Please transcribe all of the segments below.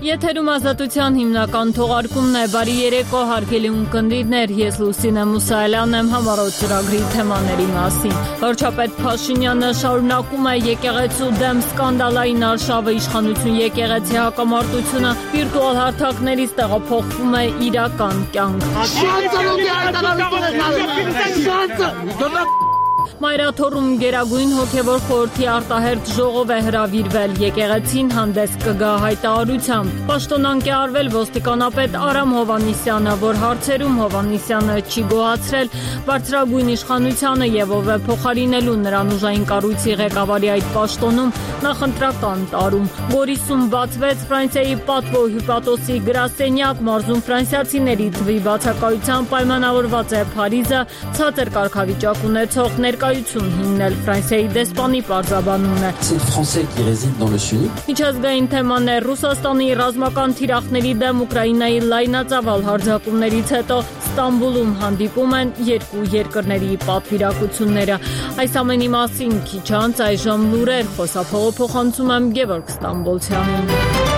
Եթերում ազատության հիմնական թողարկումն է, բարի երեկո հարգելի ունկնդիրներ, ես Լուսինե Մուսայելյանն եմ համառոտ ծրագրի թեմաների մասին։ Վարչապետ Փաշինյանը շարունակում է եկեղեցու դեմ սկանդալային արշավը, իշխանություն եկեղեցի հակամարտությունը վիրտուալ հարթակներից տեղափոխվում է իրական կյանք։ Մայրաթոռում Գերագույն հոգևոր խորհրդի արտահերթ ժողով է հրավիրվել, եկեղեցին հանդես կգա հայտարարությամբ։ Պաշտոնանկ է արվել ոստիկանապետ Արամ Հովհաննիսյանը, որ հարցերում Հովհաննիսյանը չի գոհացրել բարձրագույն իշխանությանը եւ ով է փոխարինելու նրան ուժային կառույցի ղեկավարի այդ պաշտոնում նախընտրական տարում։ Գորիսում բացվեց Ֆրանսիայի պատվո հյուպատոսի գրասենյակ, մարզում ֆրանսիացիների թվի բացակայությամբ պայմանավորված է Փարիզը, ցածր կարգավիճակ ունեցող ներկայություն հիմնել, Ֆրանսիայի դեսպանի պարզաբանումն է։ Միջազգային թեմաներ, Ռուսաստանի ռազմական թիրախների դեմ Ուկրաինայի լայնածավալ հարձակումներից հետո Ստամբուլում հանդիպում են երկու երկրների պատվիրակությունները։ Այս ամենի մասին քիչ անց այժմ լուրեր, խոսափողը փոխանցում եմ Գևորգ Ստամբոլցյանին։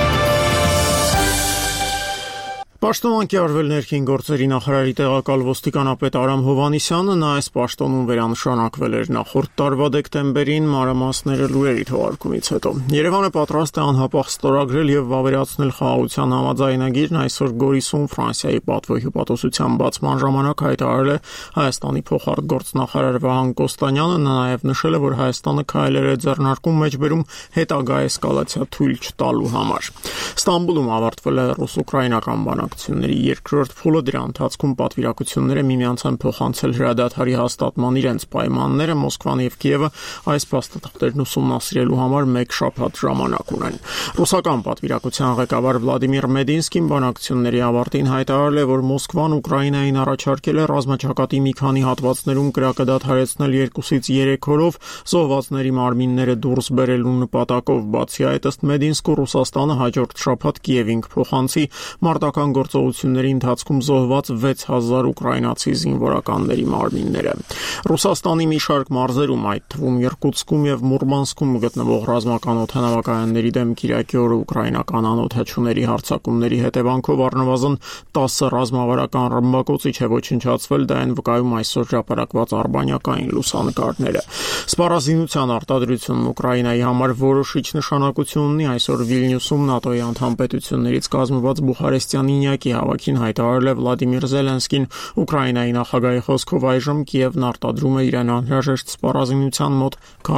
Պաշտոնանկ է արվել ներքին գործերի նախարարի տեղակալ ոստիկանապետ Արամ Հովհաննիսյանը, նա այս պաշտոնում վերանշանակվել էր նախորդ տարվա դեկտեմբերին, մանրամասները լուրերի թողարկումից հետո։ Երևանը պատրաստ է անհապաղ ստորագրել եւ վավերացնել խաղաղության համաձայնագիրն, այսօր Գորիսում Ֆրանսիայի պատվո հյուպատոսության բացման ժամանակ հայտարարել է Հայաստանի փոխարտգործնախարար Վահան Կոստանյանը, նա նաեւ նշել է, որ Հայաստանը քայլեր է ձեռնարկում մեջբերում հետագա էսկալացիա թույլ չտալու համար։ Ստամբուլում ավարտվել է ռուս-ուկրաինական բանակցությունների երկրորդ փուլը, դրա ընթացքում պատվիրակությունները միմյանց են փոխանցել հրադադարի հաստատման իրենց պայմանները, Մոսկվան եւ Կիևը այս փաստաթղթերն ուսումնասիրելու համար 1 շաբաթ ժամանակ ունեն։ Ռուսական պատվիրակության ղեկավար Վլադիմիր Մեդինսկին բանակցությունների ավարտին հայտարարել է, որ Մոսկվան Ուկրաինային առաջարկել է ռազմաճակատի մի քանի հատվածներում կրակը դադարեցնել 2-ից 3 օրով, զոհվածների մարմինները դուրս բերելու նպատակով։ Բացի այդ, ըստ Մեդինսկու, Ռուսաստանը հաջորդ շաբաթ Կիևին կփոխանցի մարտական գործողությունների ընթացքում զոհված 6000 ուկրաինացի զինվորականների մարմինները։ Ռուսաստանի մի շարք մարզերում, այդ թվում Իրկուտսկում եւ Մուրմանսկում գտնվող ռազմական օդանավակայանների դեմ Կիրակի օրը ուկրաինական անօդաչուների հարձակումների հետևանքով առնվազն 10 ռազմավարական ռմբակոծիչ է ոչնչացվել, դա են վկայում այսօր հրապարակված արբանյակային լուսանկարները։ Սպառազինության արտադրությունն Ուկրաինայի համար որոշիչ նշանակություն ունի, այսօր Վիլնյուսում ՆԱՏՕ-ի անդամ պետություններից կազմված Բուխարեստյան ինյակի հավաքին հայտարարել է Վլադիմիր Զելենսկին, Ուկրաինայի նախագահի խոսքով այժմ Կիևն արտադրում է իրեն անհրաժեշտ սպառազինության մոտ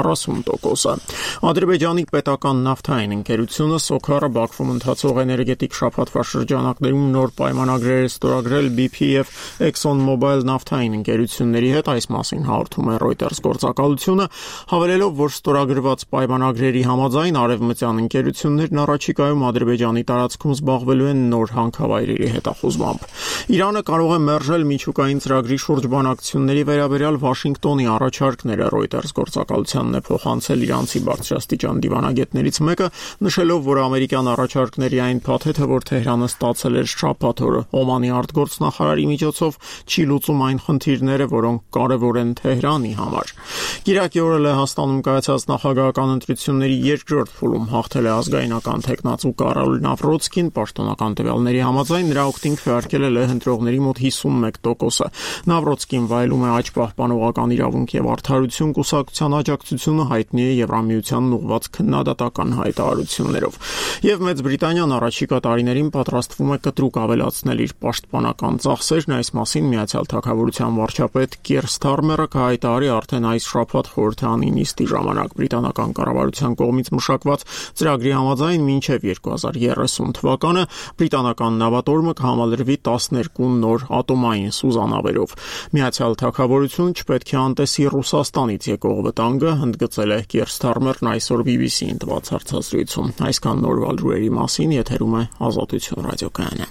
40%-ը։ Ադրբեջանի պետական նավթային ընկերությունը Սոքարը Բաքվում ընթացող էներգետիկ շաբաթվա շրջանակներում նոր պայմանագրեր է ստորագրել BP եւ ExxonMobil նավթային ընկերությունների հետ, այս մասին հաղորդում է Reuters գործակալությունը, հավելելով, որ ստորագրված պայմանագրերի համաձայն արևմտյան ընկերություններն առաջիկայում Ադրբեջանի տարածքում զբաղվելու են նոր հանքավայրերի հետախուզմամբ։ Իրանը կարող է մերժել միջուկային ծրագրի շուրջ բանակցությունների վերաբերյալ Վաշինգտոնի առաջարկները, Reuters գործակալությանն է փոխանցել իրանցի բարձրաստիճան դիվանագետներից մեկը, նշելով, որ ամերիկյան առաջարկների այն փաթեթը, որ Թեհրանը ստացել էր շաբաթ օրը Օմանի արտգործնախարարի միջոցով, չի լուծում այն խնդիրները, որոնք կարևոր են Թեհրանի համար։ Կիրակի օրը Լեհաստանում կայացած նախագահական ընտրությունների երկրորդ փուլում հաղթել է ազգայնական թեկնածու Կարոլ Նավրոտսկին, պաշտոնական տվյալների համաձայն նրա օգտին քվեարկել է լեհ ընտրողների մոտ 51%-ը։ Նավրոտսկին վայելում է աճ պահպանողական իրավունք եւ արդարություն կուսակցության աջակցությունը, հայտնի է Եվրամիությանն ուղղված քննադատական հայտարարություններով։ Եվ Մեծ Բրիտանիան առաջիկա տարիներին պատրաստվում է կտրուկ ավելացնել իր պաշտպանական ծախսերն, այս մասին Միացյալ Թագավորության վարչապետ Կիեր Սթարմերը կհայտարարի արդեն այս շաբաթ խորհրդարանի նիստի ժամանակ։ Բրիտանական կառավարության կողմից մշակված ծրագրի համաձայն մինչև 2030 թվականը բրիտանական նավատորմը կհամալրվի 12 նոր ատոմային սուզանավերով։ Միացյալ Թագավորությունը չպետք է անտեսի Ռուսաստանից եկող վտանգը, ընդգծել է Կիեր Սթարմերն այսօր BBC-ին տված հարցազրույցում։ Այսքան նորվա լուրերի մասին, եթերում է Ազատություն ռադիոկայանը։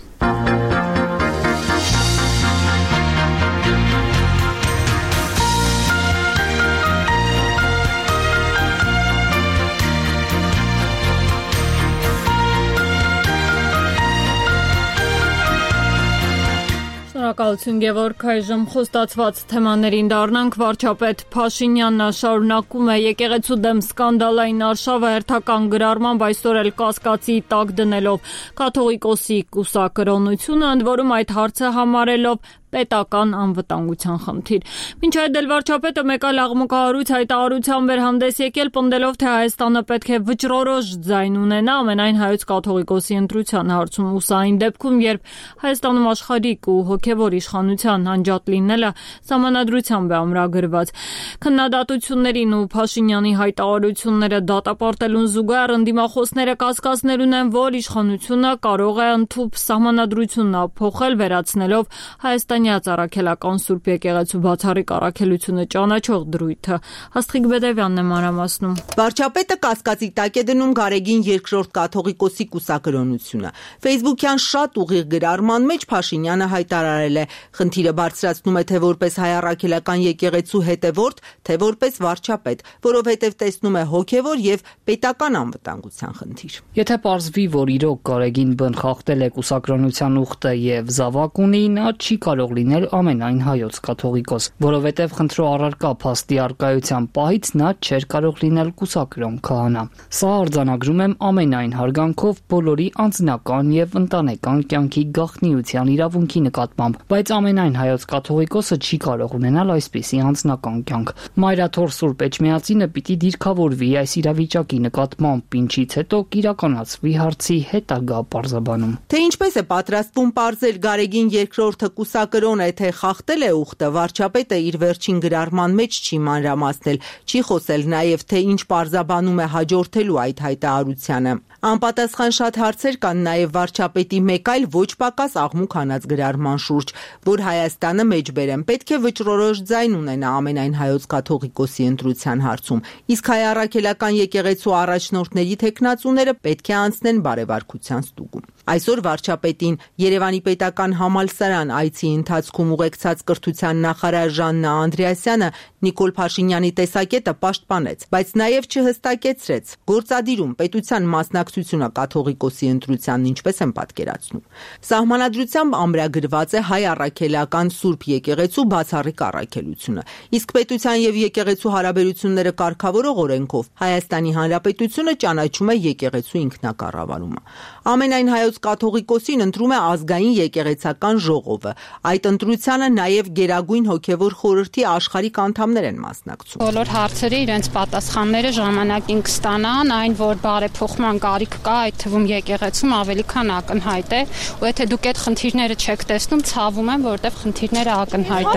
Շնորհակալություն Գևորգ, այժմ խոստացված թեմաներին դառնանք։ Վարչապետ Փաշինյանն շարունակում է եկեղեցու դեմ սկանդալային արշավը հերթական գրառմամբ այսօր էլ կասկածի տակ դնելով կաթողիկոսի կուսակրոնությունը, ընդ որում այդ հարցը համարելով պետական անվտանգության խնդիր։ Մինչ այդ էլ վարչապետը մեկ այլ աղմուկահարույց հայտարարությամբ էր հանդես եկել, պնդելով, թե Հայաստանը պետք է վճռորոշ ձայն ունենա ամենայն հայոց կաթողիկոսի ընտրության հարցում, ու սա այն դեպքում, երբ Հայաստանում աշխարհիկ ու հոգևոր իշխանության անջատ լինելը սահմանադրությամբ է ամրագրված։ Քննադատություններին ու Փաշինյանի հայտարարությունները դատապարտելուն զուգահեռ ընդդիմախոսները կասկածներ ունեն, որ իշխանությունը կարող է ընդհուպ սահմանադրությունն փոխել, վերացնելով Հայաստանի առաքելական Սուրբ եկեղեցու բացառիկ առաքելությունը ճանաչող դրույթը։ Աստղիկ Բեդևյանն է մանրամասնում։ Վարչապետը կասկածի տակ է դնում Գարեգին երկրորդ կաթողիկոսի կուսակրոնությունը։ Facebook-յան շատ ուղիղ գրառման մեջ Փաշինյանը հայտարարել է. խնդիրը բարձրացնում է թե որպես հայ առաքելական եկեղեցու հետևորդ, թե որպես վարչապետ, որովհետև տեսնում է հոգևոր եւ պետական անվտանգության խնդիր։ Եթե պարզվի, որ իրոք Գարեգին բն խախտել է կուսակրոնության ուխտը եւ զավակ ունի, նա չի կարող լինել ամենայն հայոց կաթողիկոս, որովհետև խնդրո առարկա փաստի արկայության պահից նա չէր կարող լինել կուսակրոն քահանա։ Սա արձանագրում եմ ամենայն հարգանքով բոլորի անձնական եւ ընտանեկան կյանքի գաղտնիության իրավունքի նկատմամբ, բայց ամենայն հայոց կաթողիկոսը չի կարող ունենալ այսպիսի անձնական կյանք։ Մայրաթոր Սուրբ Էջմիածինը պիտի դիրքավորվի այս իրավիճակի նկատմամբ, ինչից հետո կիրականացվի հարցի հետագա պարզաբանում։ Թե ինչպես է պատրաստվում պարզել Գարեգին երկրորդը կուսակրոն է, թե խախտել է ուխտը, վարչապետը իր վերջին գրառման մեջ չի մանրամասնել, չի խոսել նաև, թե ինչ պարզաբանում է հաջորդելու այդ հայտարարությանը։ Անպատասխան շատ հարցեր կան նաև վարչապետի մեկ այլ ոչ պակաս աղմուկ հանած գրառման շուրջ, որ Հայաստանը մեջբերեմ պետք է վճռորոշ ձայն ունենա ամենայն հայոց կաթողիկոսի ընտրության հարցում, իսկ հայ առաքելական եկեղեցու առաջնորդների թեկնածուները պետք է անցնեն բարեվարկության ստուգում։ Այսօր վարչապետին Երևանի պետական համալսարան այցի ընթացքում ուղեկցած կրթության նախարար Ժաննա Անդրեասյանը Նիկոլ Փաշինյանի տեսակետը պաշտպանեց, բայց նաև չհստակեցրեց գործադիրում պետության մասնակցությունը կաթողիկոսի ընտրությանն ինչպես են պատկերացնում։ Սահմանադրությամբ ամրագրված է հայ առաքելական Սուրբ եկեղեցու բացառիկ առաքելությունը, իսկ պետության եւ եկեղեցու հարաբերությունները կարգավորող օրենքով Հայաստանի Հանրապետությունը ճանաչում է եկեղեցու ինքնակառավարումը։ Ամենայն հայոց կաթողիկոսին ընտրում է ազգային եկեղեցական ժողովը։ Այդ ընտրությանը նաև Գերագույն հոգևոր խորհրդի աշխարհիկ անդամներ են մասնակցում։ Բոլոր հարցերի իրենց պատասխանները ժամանակին կստանան, այն որ բարեփոխման կարիք կա, այդ թվում եկեղեցում ավելի քան ակնհայտ է, ու եթե դուք այդ խնդիրները չեք տեսնում, ցավում եմ, որովհետև խնդիրները ակնհայտ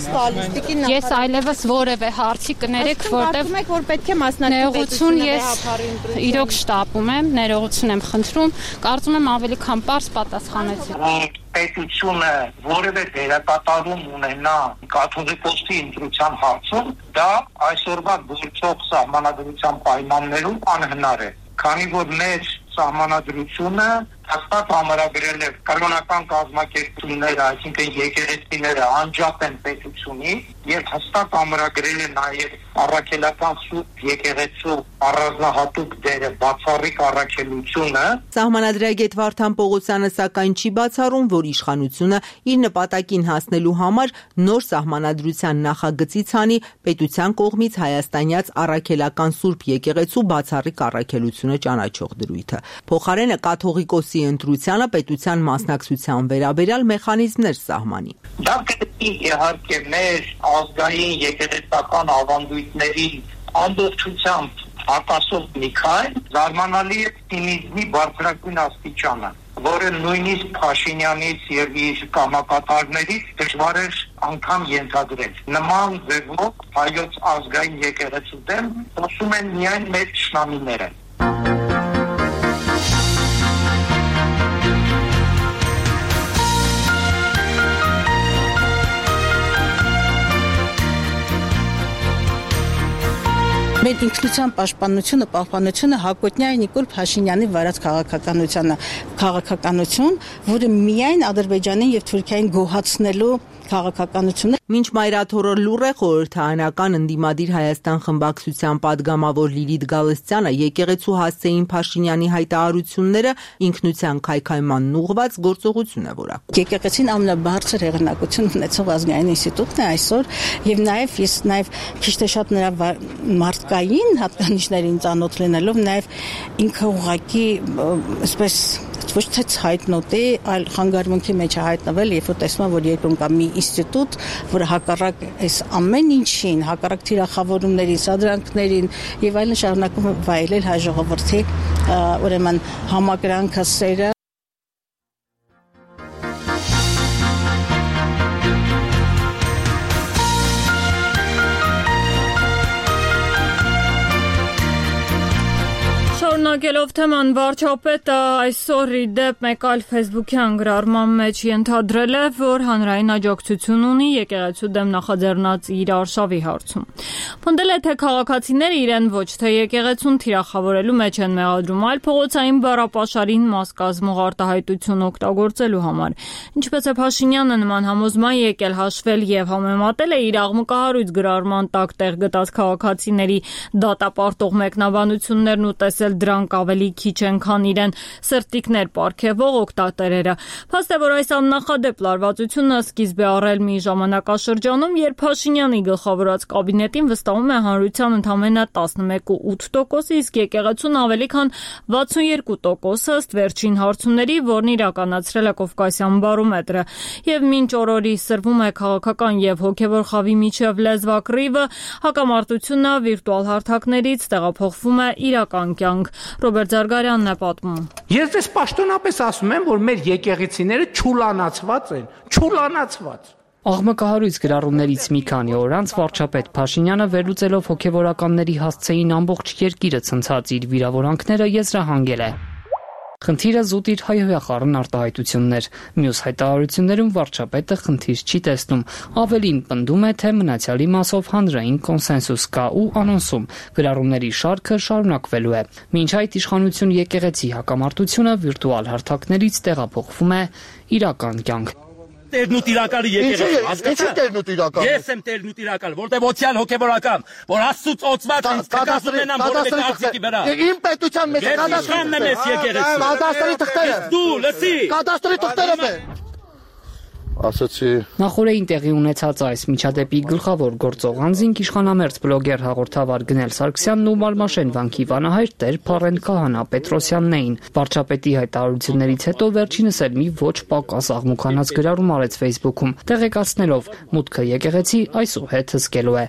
են։ Ես այլևս որևէ հարցի կներեք, որովհետև որ պետք է մասնակցություն ես իրոք շտապում եմ, ներողություն եմ խնդրում, կարծում եմ ավելի քան պարզ պատասխանեցի։ Պետությունը որևէ դերակատարում ունենա կաթողիկոսի ընտրության հարցում, դա այսօրվա գործող սահմանադրության պայմաններում անհնար է, քանի որ մեր սահմանադրությունը հաստատ համարագրել է կրոնական կազմակերպությունները, այսինքն եկեղեցիները անջատ են պետությունից, եւ հստակ համարագրել է նաեւ առաքելական Սուրբ եկեղեցու առանձնահատուկ դերը բացառիկ առաքելությունը։ Սահմանադրագետ Վարդան Պողոսյանը սակայն չի բացառում, որ իշխանությունը իր նպատակին հասնելու համար նոր սահմանադրության նախագծի ցանի պետության կողմից հայաստանյաց առաքելական Սուրբ եկեղեցու բացառիկ առաքելությունը ճանաչող դրույթը։ Փոխարենը կաթողիկոսի ընտրությանը պետության մասնակցության վերաբերյալ մեխանիզմներ սահմանի։ Դա կգտնի իհարկե մեր ազգային եկեղեցական ավանդույթների ամբողջությամբ հակասող մի քայլ, զարմանալի է սինիզմի բարձրագույն աստիճանը, որը նույնիսկ Փաշինյանից եւ իր կամակատարներից դժվար էր անգամ ենթադրել։ Նման ձևով հայոց ազգային եկեղեցու դեմ խոսում են միայն մեր ճշնամիները։ Մեր ինքնության պահպանությունը հակոտնյա է Նիկոլ Փաշինյանի վարած քաղաքականություն, որը միայն Ադրբեջանին եւ Թուրքիային գոհացնելու քաղաքականությունը։ Մինչ մայրաթորը լուռ է, խորհրդարանական ընդդիմադիր Հայաստան խմբակցության падգամավոր Լիլիթ Գալստյանը եկեղեցու հասցեին Փաշինյանի հայտարարությունները ինքնության քայքայմանն ուղղված գործողություն է որակում։ Եկեղեցին ամենաբարձր հեղինակություն ունեցող ազգային ինստիտուտն է այսօր, եւ նաեւ քիչ թե շատ նրա մարդկային հատկանիշներին ծանոթ լինելով, նաեւ ինքը ուղղակի այսպես ոչ թե հայտնոտ է, այլ խանգարումքի մեջ է հայտնվել, երբ որ տեսնում եմ, որ երկրում կա մի ինստիտուտ, որը հակառակ այս ամեն ինչին, հակառակ թիրախավորումներին, սադրանքներին եւ այլն շարունակում է վայելել հայ ժողովրդի ուրեմն համակրանքը, սերը։ Շարունակելով թեման, վարչապետը այսօր ի դեպ մեկ այլ ֆեյսբուքյան գրառման մեջ ենթադրել է, որ հանրային աջակցություն ունի եկեղեցու դեմ նախաձեռնած իր արշավի հարցում։ Պնդել է, թե քաղաքացիները իրեն ոչ թե եկեղեցուն թիրախավորելու մեջ են մեղադրում, այլ փողոցային բառապաշարին մաս կազմող արտահայտություն օգտագործելու համար։ Ինչպես է Փաշինյանը նման համոզման եկել հաշվել եւ համեմատել է իր աղմկահարույց գրառման տակ տեղ գտած քաղաքացիների դատապարտող մեկնաբանություններն ու տեսել դրանք ավելի քիչ են, քան իրեն սրտիկներ պարգևող օգտատերերը։ Փաստ է, որ այս աննախադեպ լարվածությունը սկիզբ է առել մի ժամանակաշրջանում, երբ Փաշինյանի գլխավորած կաբինետին վստահում է հանրության ընդամենը 11.8%, իսկ եկեղեցուն ավելի քան 62% ըստ վերջին հարցումների, որն իրականացրել է Կովկասյան բարոմետրը։ Եվ մինչ օրորի սրվում է քաղաքական եւ հոգեվոր խավի միջև լեզվակռիվը, հակամարտությունը վիրտուալ հարթակներից տեղափոխվում է իրական կյանք։ Ռոբերտ Զարգարյանն է պատմում։ Ես դες պաշտոնապես ասում եմ, որ մեր եկեղեցիները չուլանացված են, չուլանացված։ Աղմկահարույց գրառումներից մի քանի օր անց վարչապետ Փաշինյանը վերլուծելով հոգևորականների հասցեին ամբողջ երկիրը ցնցած իր վիրավորանքները եզրահանգել է։ Խնդիրը զուտ իր հայհոյախառն արտահայտությունն էր։ Մյուս հայտարարություններում վարչապետը խնդիր չի տեսնում, ավելին պնդում է, թե մնացյալի մասով հանրային կոնսենսուս կա ու անոնսում գրառումների շարքը շարունակվելու է։ Մինչ այդ իշխանություն եկեղեցի հակամարտությունը վիրտուալ հարթակներից տեղափոխվում է իրական կյանք։ Տերն ու տիրակալը եկեղեցի, հասկացա՞ր։ Տերն ու տիրակալը։ Ես եմ տերն ու տիրակալը, որտեղ օցիալ հոգեվորական, որ Աստծուց օծված ինձ կգազում ենամ որտեղ արծիքի վրա։ Իմ պետության մեջ կադաստրի ես եկեղեցի։ Կադաստրի թղթերը։ Դու լսի։ Կադաստրի թղթերը։ Ասացի Նախորդին տեղի ունեցած այս միջադեպի գլխավոր գործող անձին իշխանամերձ բլոգեր հաղորդավար Գնել Սարգսյանն ու Մարմաշեն վանքի վանահայր Տեր Փարեն Քահանա Պետրոսյանն էին։ Վարչապետի հայտարարություններից հետո վերջինս էլ մի ոչ պակաս աղմուկանաց գրառում արեց Facebook-ում, տեղեկացնելով մուտքը եկեղեցի այսուհետ հսկելու է։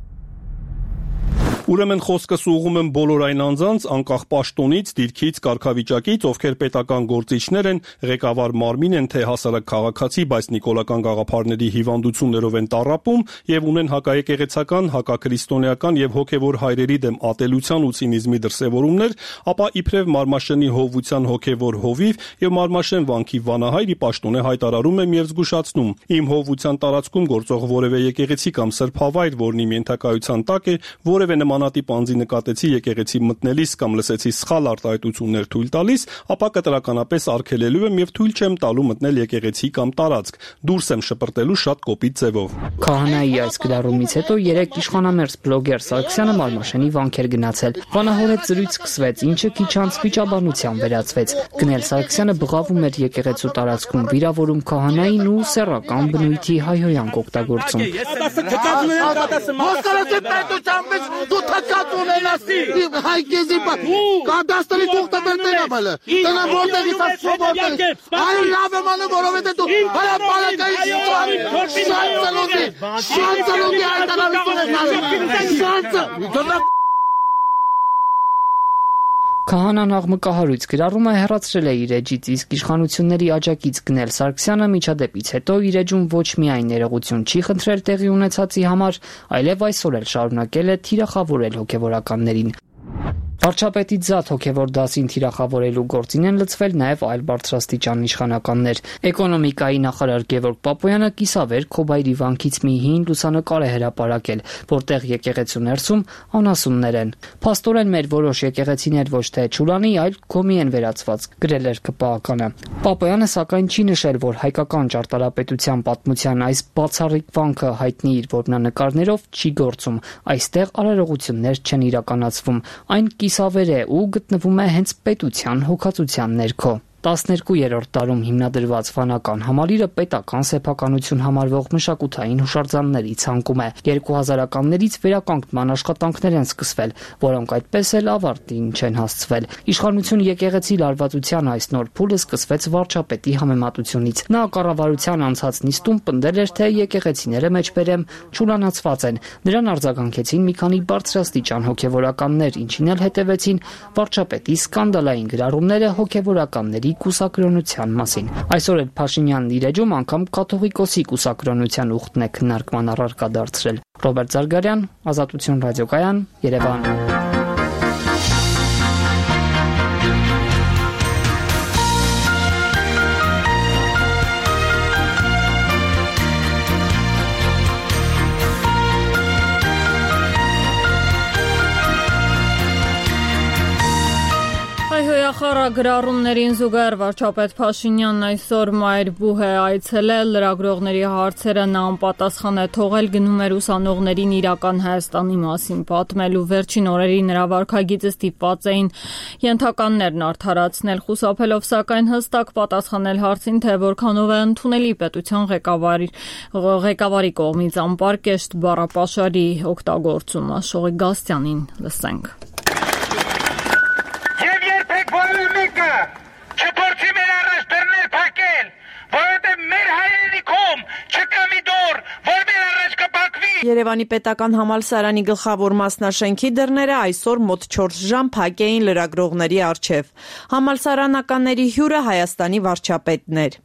Ուրեմն խոսքս ուղղում եմ բոլոր այն անձանց, անկախ պաշտոնից, դիրքից, կարգավիճակից, ովքեր պետական գործիչներ են, ղեկավար մարմին են, թե հասարակ քաղաքացի, բայց նիկոլական գաղափարների հիվանդություններով են տառապում եւ ունեն հակաեկեղեցական, հակաքրիստոնեական եւ հոգեվոր հայրերի դեմ ատելության ու ցինիզմի դրսեւորումներ, ապա իբրև Մարմաշենի հովության հոգեվոր հովիվ եւ Մարմաշեն վանքի վանահայրի պաշտոնե հայտարարում եմ եւ զգուշացնում. իմ հովության տարածքում գործող որևէ եկեղեցի կամ սրբավայր, որն իմ ենթակայության տակ է, որևէ նմանատիպ անձի նկատեցի եկեղեցի մտնելիս կամ լսեցի սխալ արտահայտություններ թույլ տալիս, ապա կտրականապես արգելելու եմ եւ թույլ չեմ տալու մտնել եկեղեցի կամ տարածք։ Դուրս եմ շպրտելու շատ կոպիտ ձևով։ Քահանայի այս գրառումից հետո երեք իշխանամերձ բլոգեր Սարգսյանը Մարմաշենի վանք էր գնացել։ Վանահորետ զրույց սկսվեց, ինչը քիչ անց վիճաբանության վերածվեց։ Գնել Սարգսյանը բղավում էր եկեղեցու տարածքում, վիրավորում քահանային ու սեռական բնույթի հայհոյանք օգտագործում։ Դու թակած ունենաս հայկեզի կադաստրի թուղթը բերտեն ամալը տնա որտեղից ասոբորտեղից այլ լավ եմ անում որովհետև դու հարապարակային շատ ծլունդի հայտարարություն ես արել Քահանան աղմկահարույց գրառումը հեռացրել է իր էջից, իսկ իշխանությունների աջակից Գնել Սարգսյանը միջադեպից հետո իր էջում ոչ միայն ներողություն չի խնդրել տեղի ունեցածի համար, այլև այսօր էլ շարունակել է թիրախավորել հոգևորականներին։ Վարչապետի զատ հոգևոր դասին թիրախավորելու գործին են լծվել նաև այլ բարձրաստիճան իշխանականներ։ Էկոնոմիկայի նախարար Գևորգ Պապոյանը կիսավեր Քոբայրի վանքից մի հին լուսանկար է հրապարակել, որտեղ եկեղեցու ներսում անասուններ են։ Փաստորեն մեր որոշ եկեղեցիներ ոչ թե ճուլանի, այլ գոմի են վերածված, գրել էր ԿՊԱ-կանը։ Պապոյանը սակայն չի նշել, որ հայկական ճարտարապետության պատմության այս բացառիկ վանքը հայտնի իր որմնանկարներով չի գործում։ Այստեղ արարողություններ չեն իրականացվում։ Այն կիսավեր է ու գտնվում է հենց պետության հոգացության ներքո։ 12-րդ դարում հիմնադրված վանական համալիրը պետական սեփականություն համարվող մշակութային հուշարձանների ցանկում է։ 2000-ականներից վերականգնման աշխատանքներ են սկսվել, որոնք այդպես էլ ավարտին չեն հասցվել։ Իշխանություն եկեղեցի լարվածության այս նոր փուլը սկսվեց վարչապետի համեմատությունից։ Նա կառավարության անցած նիստում պնդել էր, թե եկեղեցիները մեջբերեմ ճուլանացված են։ Նրան արձագանքեցին մի քանի բարձրաստիճան հոգևորականներ, ինչին էլ հետևեցին վարչապետի սկանդալային գրառումները հոգևորականների կուսակրոնության մասին։ Այսօր էլ Փաշինյանն իր էջում անգամ կաթողիկոսի կուսակրոնության ուխտն է քննարկման առարկա դարձրել։ Ռոբերտ Զարգարյան, Ազատություն ռադիոկայան, Երևան։ Խառագրառումներին զուգահեռ վարչապետ Փաշինյանն այսօր Մայրբուհ է այցելել, լրագրողների հարցերը նա անպատասխան է թողել, գնում էր ուսանողներին իրական Հայաստանի մասին պատմելու։ Վերջին օրերի նրա վարքագիծը ստիպված էին ենթականներն արդարացնել, խուսափելով սակայն հստակ պատասխանել հարցին, թե որքանով է ընդունելի պետության ղեկավարի կողմից անպարկեշտ բառապաշարի օգտագործումը։ Շողիկ Գաստյանին լսենք։ Չփորձի մեր առաջ դռներ փակել, որովհետև մեր հայրենիքում չկա մի դուռ, որ մեր առաջ կփակվի։ Երևանի պետական համալսարանի գլխավոր մասնաշենքի դռները այսօր մոտ 4 ժամ փակ էին լրագրողների առջև։ Համալսարանականների հյուրը Հայաստանի վարչապետն էր։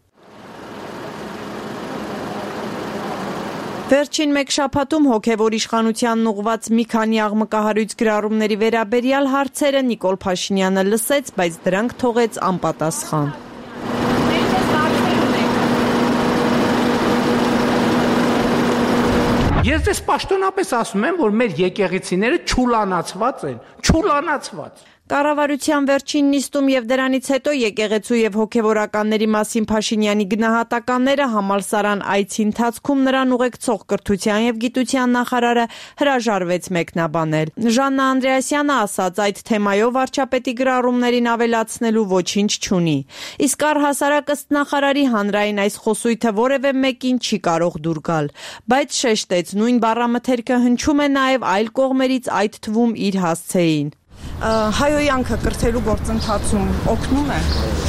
Վերջին մեկ շաբաթում հոգևոր իշխանությանն ուղված մի քանի աղմկահարույց գրառումների վերաբերյալ հարցերը Նիկոլ Փաշինյանը լսեց, բայց դրանք թողեց անպատասխան։ Ես դες պաշտոնապես ասում եմ, որ մեր եկեղեցիները ճուլանացված են, ճուլանացված։ Կառավարության վերջին նիստում եւ դրանից հետո եկեղեցու եւ հոգեվորականների մասին Փաշինյանի գնահատականները համալսարան այցի ընթացքում նրան ուղեկցող կրթության եւ գիտության նախարարը հրաժարվեց մեկնաբանել։ Ժաննա Անդրեասյանը ասաց, այդ թեմայով վարչապետի գրառումներին ավելացնելու ոչինչ չունի։ Իսկ առհասարակ ըստ նախարարի հանրային այս խոսույթը որևէ մեկին չի կարող դուր գալ, բայց շեշտեց, նույն բառամթերքը հնչում է նաեւ այլ կողմերից, այդ թվում իր հասցեին։ Հայոյանքը կրթելու գործընթացում օգնում է։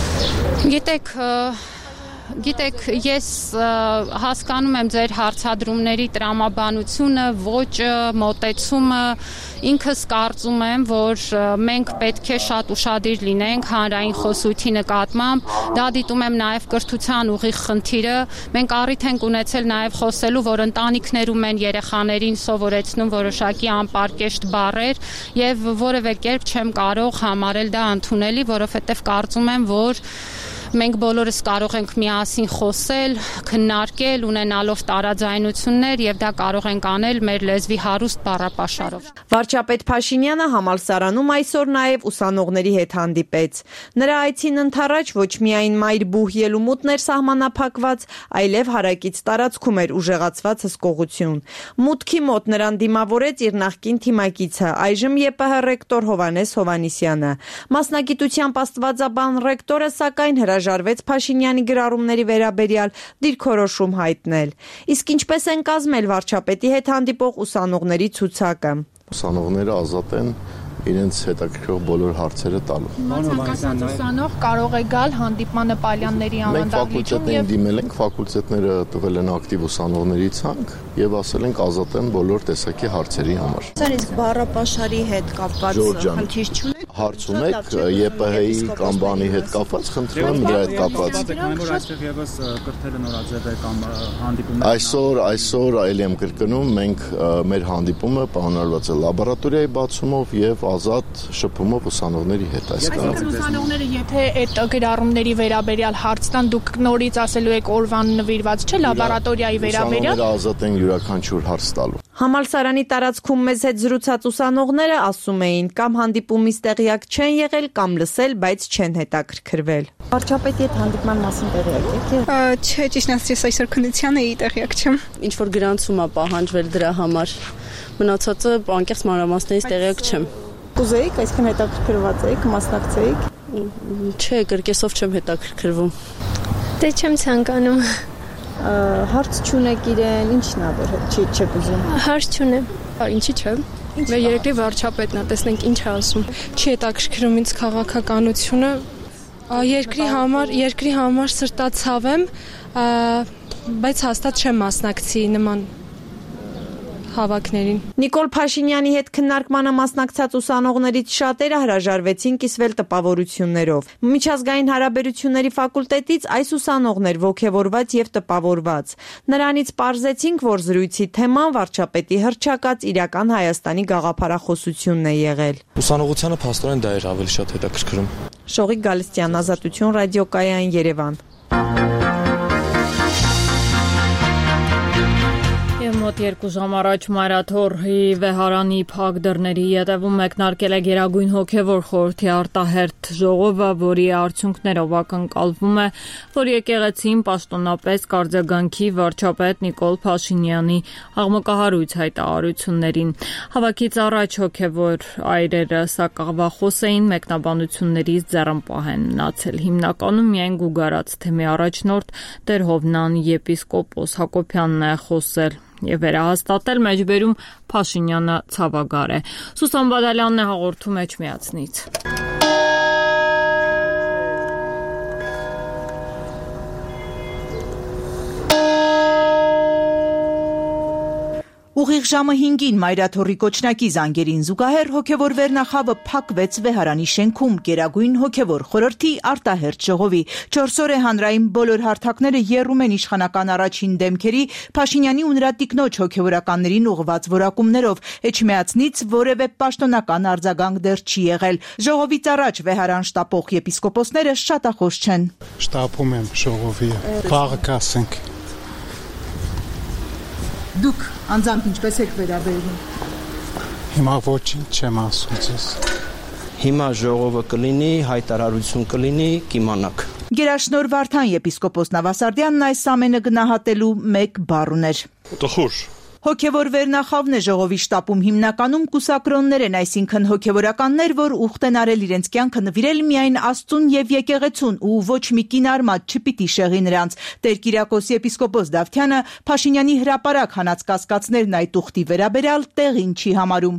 Գիտեք, ես հասկանում եմ ձեր հարցադրումների տրամաբանությունը, ոճը, մոտեցումը, ինքս կարծում եմ, որ մենք պետք է շատ ուշադիր լինենք հանրային խոսույթի նկատմամբ, դա դիտում եմ նաև կրթության ուղիղ խնդիրը, մենք առիթ ենք ունեցել նաև խոսելու, որ ընտանիքներում են երեխաներին սովորեցնում որոշակի անպարկեշտ բառեր եւ որևէ կերպ չեմ կարող համարել դա ընդունելի, որովհետեւ կարծում եմ, որ մենք բոլորս կարող ենք միասին խոսել, քննարկել, ունենալով տարաձայնություններ եւ դա կարող ենք անել մեր լեզվի հարուստ բառապաշարով։ Վարչապետ Փաշինյանը համալսարանում այսօր նաեւ ուսանողների հետ հանդիպեց։ Նրա այցին ընդառաջ ոչ միայն Մայրբուհ ելումուտն էր սահմանափակված, այլև հարակից տարածքում էր ուժեղացված հսկողություն։ Մուտքի մոտ նրան դիմավորեց իր նախկին թիմակիցը, այժմ ԵՊՀ ռեկտոր Հովհաննես Հովհաննիսյանը։ Մասնագիտությամբ աստվածաբան ռեկտորը սակայն հրաժարվեց Փաշինյանի գրառումների վերաբերյալ դիրքորոշում հայտնել։ Իսկ ինչպես են կազմել վարչապետի հետ հանդիպող ուսանողների ցուցակը։ Ուսանողները ազատ են իրենց հետաքրքրող բոլոր հարցերը տալու։ Ցանկացած ուսանող կարող է գալ հանդիպմանը Պալյանների անվանդակիչում եւ դիմել ենք, ֆակուլտետները տվել են ակտիվ ուսանողների ցանկ եւ ասել ենք ազատ են բոլոր տեսակի հարցերի համար։ Իսկ բառապաշարի հետ կապված խնդիր չունեք։ հարց ունեք ԵՊՀ-ի կամ բանի հետ կապված, խնդրում եմ նրա հետ կապված։ Որ այստեղ եւս կրթելը նորաձև է կամ հանդիպումներ։ Այսօր այլ եմ կրկնում, մենք մեր հանդիպումը պահանջված է լաբորատորիայի բացումով եւ ազատ շփումով ուսանողների հետ այսքան։ Ուսանողները եթե այդ գրառումների վերաբերյալ հարց տան, դուք նորից ասելու եք օրվան նվիրված չէ լաբորատորիայի վերաբերյալ։ Ուսանողները ազատ են յուրաքանչյուր հարց տալու։ Համալսարանի տարածքում մեզ հետ զրուցած ուսանողները ասում էին կամ հանդիպումից տեղյակ չեն եղել կամ լսել, բայց չեն հետաքրքրվել։ Վարչապետի հետ հանդիպման մասին տեղյակ եք։ Չէ, ճիշտ ասած այսօր քննության էի տեղյակ չեմ։ Ինչ որ գրանցում է պահանջվել դրա համար։ Մնացածը անկեղծ մանրամասներից տեղյակ չեմ։ Կուզեիք, այսքան հետաքրքրված եք, մասնակցեիք։ Չէ, կրկեսով չեմ հետաքրքրվում։ Դե չեմ ցանկանում։ Հարց չունեք իրեն, ինչն է որ չեք ուզում։ Հարց չունեմ։ Ինչի՞ չեմ։ Մեր երկրի վարչապետն է, տեսնենք ինչ է ասում։ Չի հետաքրքրում ինձ քաղաքականությունը։ Երկրի համար սրտացավ եմ, բայց հաստատ չեմ մասնակցի նման հավաքներին։ Նիկոլ Փաշինյանի հետ քննարկմանը մասնակցած ուսանողներից շատերը հրաժարվեցին կիսվել տպավորություններով։ Միջազգային հարաբերությունների ֆակուլտետից այս ուսանողն էր ոգևորված եւ տպավորված։ Նրանից պարզեցինք, որ զրույցի թեման վարչապետի հռչակած իրական Հայաստանի գաղափարախոսությունն է եղել։ Ուսանողությանը փաստորեն դա էր ավելի շատ հետաքրքրում։ Շողիկ Գալստյան, Ազատություն, ռադիոկայան, Երևան։ Մոտ 2 ժամ առաջ Մարաթոռի վեհարանի փակ դռների ետևում մեկնարկել է Գերագույն հոգևոր խորհրդի արտահերթ ժողովը, որի արդյունքներով ակնկալվում է, որ եկեղեցին պաշտոնապես կարձագանքի վարչապետ Նիկոլ Փաշինյանի աղմկահարույց հայտարարություններին։ Հավաքից առաջ հոգևոր այրերը սակավախոս էին, մեկնաբանություններից ձեռնպահ են մնացել։ Հիմնականում միայն գուգարած թեմի առաջնորդ Տեր Հովնան եպիսկոպոս Հակոբյանն է խոսել եւ վերահաստատել մեջբերում Փաշինյանը ցավագար է։ Սուսան Բադալյանն է հաղորդում Էջմիածնից։ Ուղիղ ժամը 5-ին Մայրաթոռի կոչնակի զանգերին զուգահեռ հոգևոր վերնախավը փակվեց վեհարանի շենքում Գերագույն հոգևոր խորհրդի արտահերթ ժողովի։ 4 օր է հանրային բոլոր հարթակները եռում են իշխանական առաջին դեմքերի Փաշինյանի ու նրա տիկնոջ հոգևորականներին ուղղված որակումներով։ Էջմիածնից որևէ պաշտոնական արձագանք դեռ չի եղել։ Ժողովից առաջ վեհարան շտապող եպիսկոպոսները շատախոս չեն։ Շտապում եմ ժողովի, վաղը կասենք։ Դուք անձամբ ինչպես եք վերաբերվում։ Հիմա ոչինչ չեմ ասում ձեզ։ Հիմա ժողովը կլինի, հայտարարություն կլինի, կիմանաք։ Գերաշնորհ Վարդան եպիսկոպոս Նավասարդյանն այս ամենը գնահատելու մեկ բառ ուներ։ Տխուր։ Հոգևոր վերնախավն է ժողովի շտապում հիմնականում կուսակրոններ են, այսինքն հոգևորականներ, որ ուխտ են արել իրենց կյանքը նվիրել միայն Աստծուն եւ եկեղեցուն ու ոչ մի կին արմատ չպիտի շեղի նրանց։ Տեր Կիրակոս եպիսկոպոս Դավթյանը Փաշինյանի հրապարակ հանած կասկածներն այդ ուխտի վերաբերյալ տեղին չի համարում։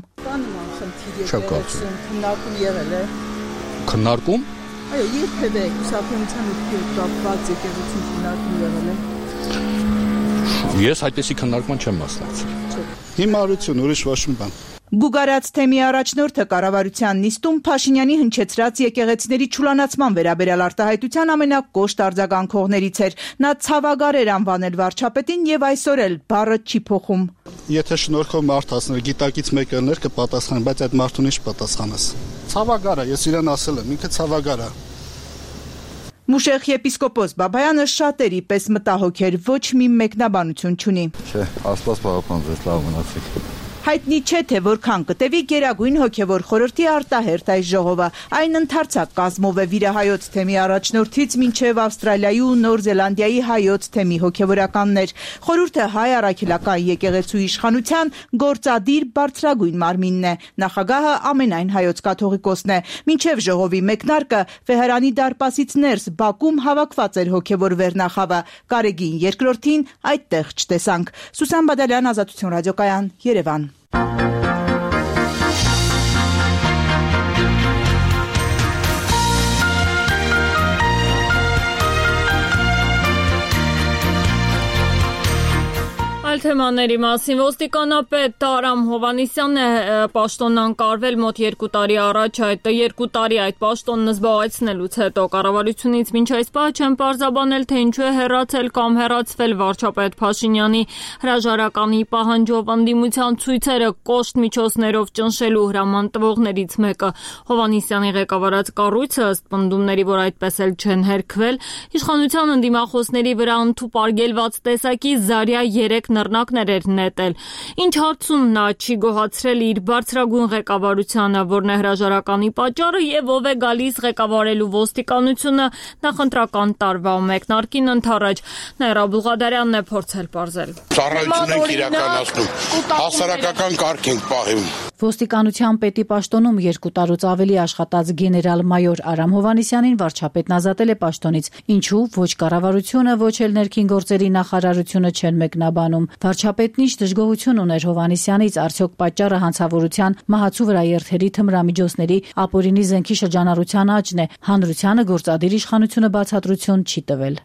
Քննարկում եղել է։ Քննարկում։ Այո, երբևէ կուսակրոնության ուխտի հետ կապված եկեղեցին քննարկում եղել է։ Ես այդպեսի քննարկման չեմ մասնակցել։ Հիմարություն, ուրիշ ոչ մի բան։ Գուգարած թեմի առաջնորդը կառավարության նիստում Փաշինյանի հնչեցրած եկեղեցիների չուլանացման վերաբերյալ արտահայտության ամենակոշտ արձագանքողներից էր։ Նա ցավագար էր անվանել վարչապետին եւ այսօր էլ բառը չի փոխում։ Եթե շնորհքով մարդ ասներ, գիտակից մեկը ներ կպատասխան, բայց այդ մարդուն ինչ պատասխանես։ Ցավագար է, ես իրեն ասել եմ, ինքը ցավագար է։ Մուշեխ եպիսկոպոս Բաբայանը շատերի պես մտահոգ էր, ոչ մի մեկնաբանություն չունի։ Չէ, Աստված պահապանվեց, լավ մնացեք։ Հայտնի չէ, թե որքան կտևի Գերագույն հոգևոր խորհրդի արտահերթ այս ժողովը։ Այն ընդարձակ կազմով է վիրահայոց թեմի առաջնորդից մինչև Ավստրալիայի ու Նոր Զելանդիայի հայոց թեմի հոգևորականներ։ Խորհուրդը հայ առաքելական եկեղեցու իշխանության գործադիր բարձրագույն մարմինն է։ Նախագահը ամենայն հայոց կաթողիկոսն է։ Մինչև ժողովի մեկնարկը Վեհարանի դարպասից ներս Բաքում հավաքված էր հոգևոր վերնախավը։ Կարեգին երկրորդին այդտեղ չտեսանք։ Սուսան Բադալյան, Ազատություն, ռադիոկայան, Երևան։ Այլ Թեմաների մասին ոստիկանապետ Արամ Հովհաննիսյանն է պաշտոնն անկարվել մոտ 2 տարի առաջ, այդ 2 տարի այդ պաշտոնն զբաղեցնելուց հետո կառավարությունից մինչ այս պահ չեն պարզաբանել, թե ինչու է հեռացել կամ հեռացվել վարչապետ Փաշինյանի հրաժարականի պահանջով ընդդիմության ցույցերը կոշտ միջոցներով ճնշելու հրաման տվողներից մեկը։ Հովհաննիսյանի ղեկավարած կառույցը ըստ պնդումների, որ այդպես էլ չեն հերքվել, իշխանության ընդդիմախոսների վրա ընդհուպարգելված տեսակի Զարյա 3 նռնակներ էր նետել։ Ինչ հարցում նա չի գոհացրել իր բարձրագույն ղեկավարությանը, որն է հրաժարականի պատճառը եւ ով է գալիս ղեկավարելու ոստիկանությունը նախընտրական տարվա մեկնարկին ընդառաջ։ Նաիրա Բուղադարյանն է փորձել պարզել։ Ծառայություն ենք իրականացնում, հասարակական կարգ ենք պահում։ Ոստիկանության պետի պաշտոնում 2 տարուց ավելի աշխատած գեներալ-մայոր Արամ Հովհաննիսյանին վարչապետն ազատել է պաշտոնից, ինչու ոչ կառավարությունը, ոչ էլ ներքին գործերի նախարարությունը չեն մեկնաբանում։ Վարչապետն ինչ դժգոհություն ուներ Հովհաննիսյանից, արդյոք պատճառը հանցավորության, մահացու վրա երթերի թմրամիջոցների, ապօրինի զենքի շրջանառության աճն է։ Հանրությանը գործադիր իշխանությունը բացատրություն չի տվել։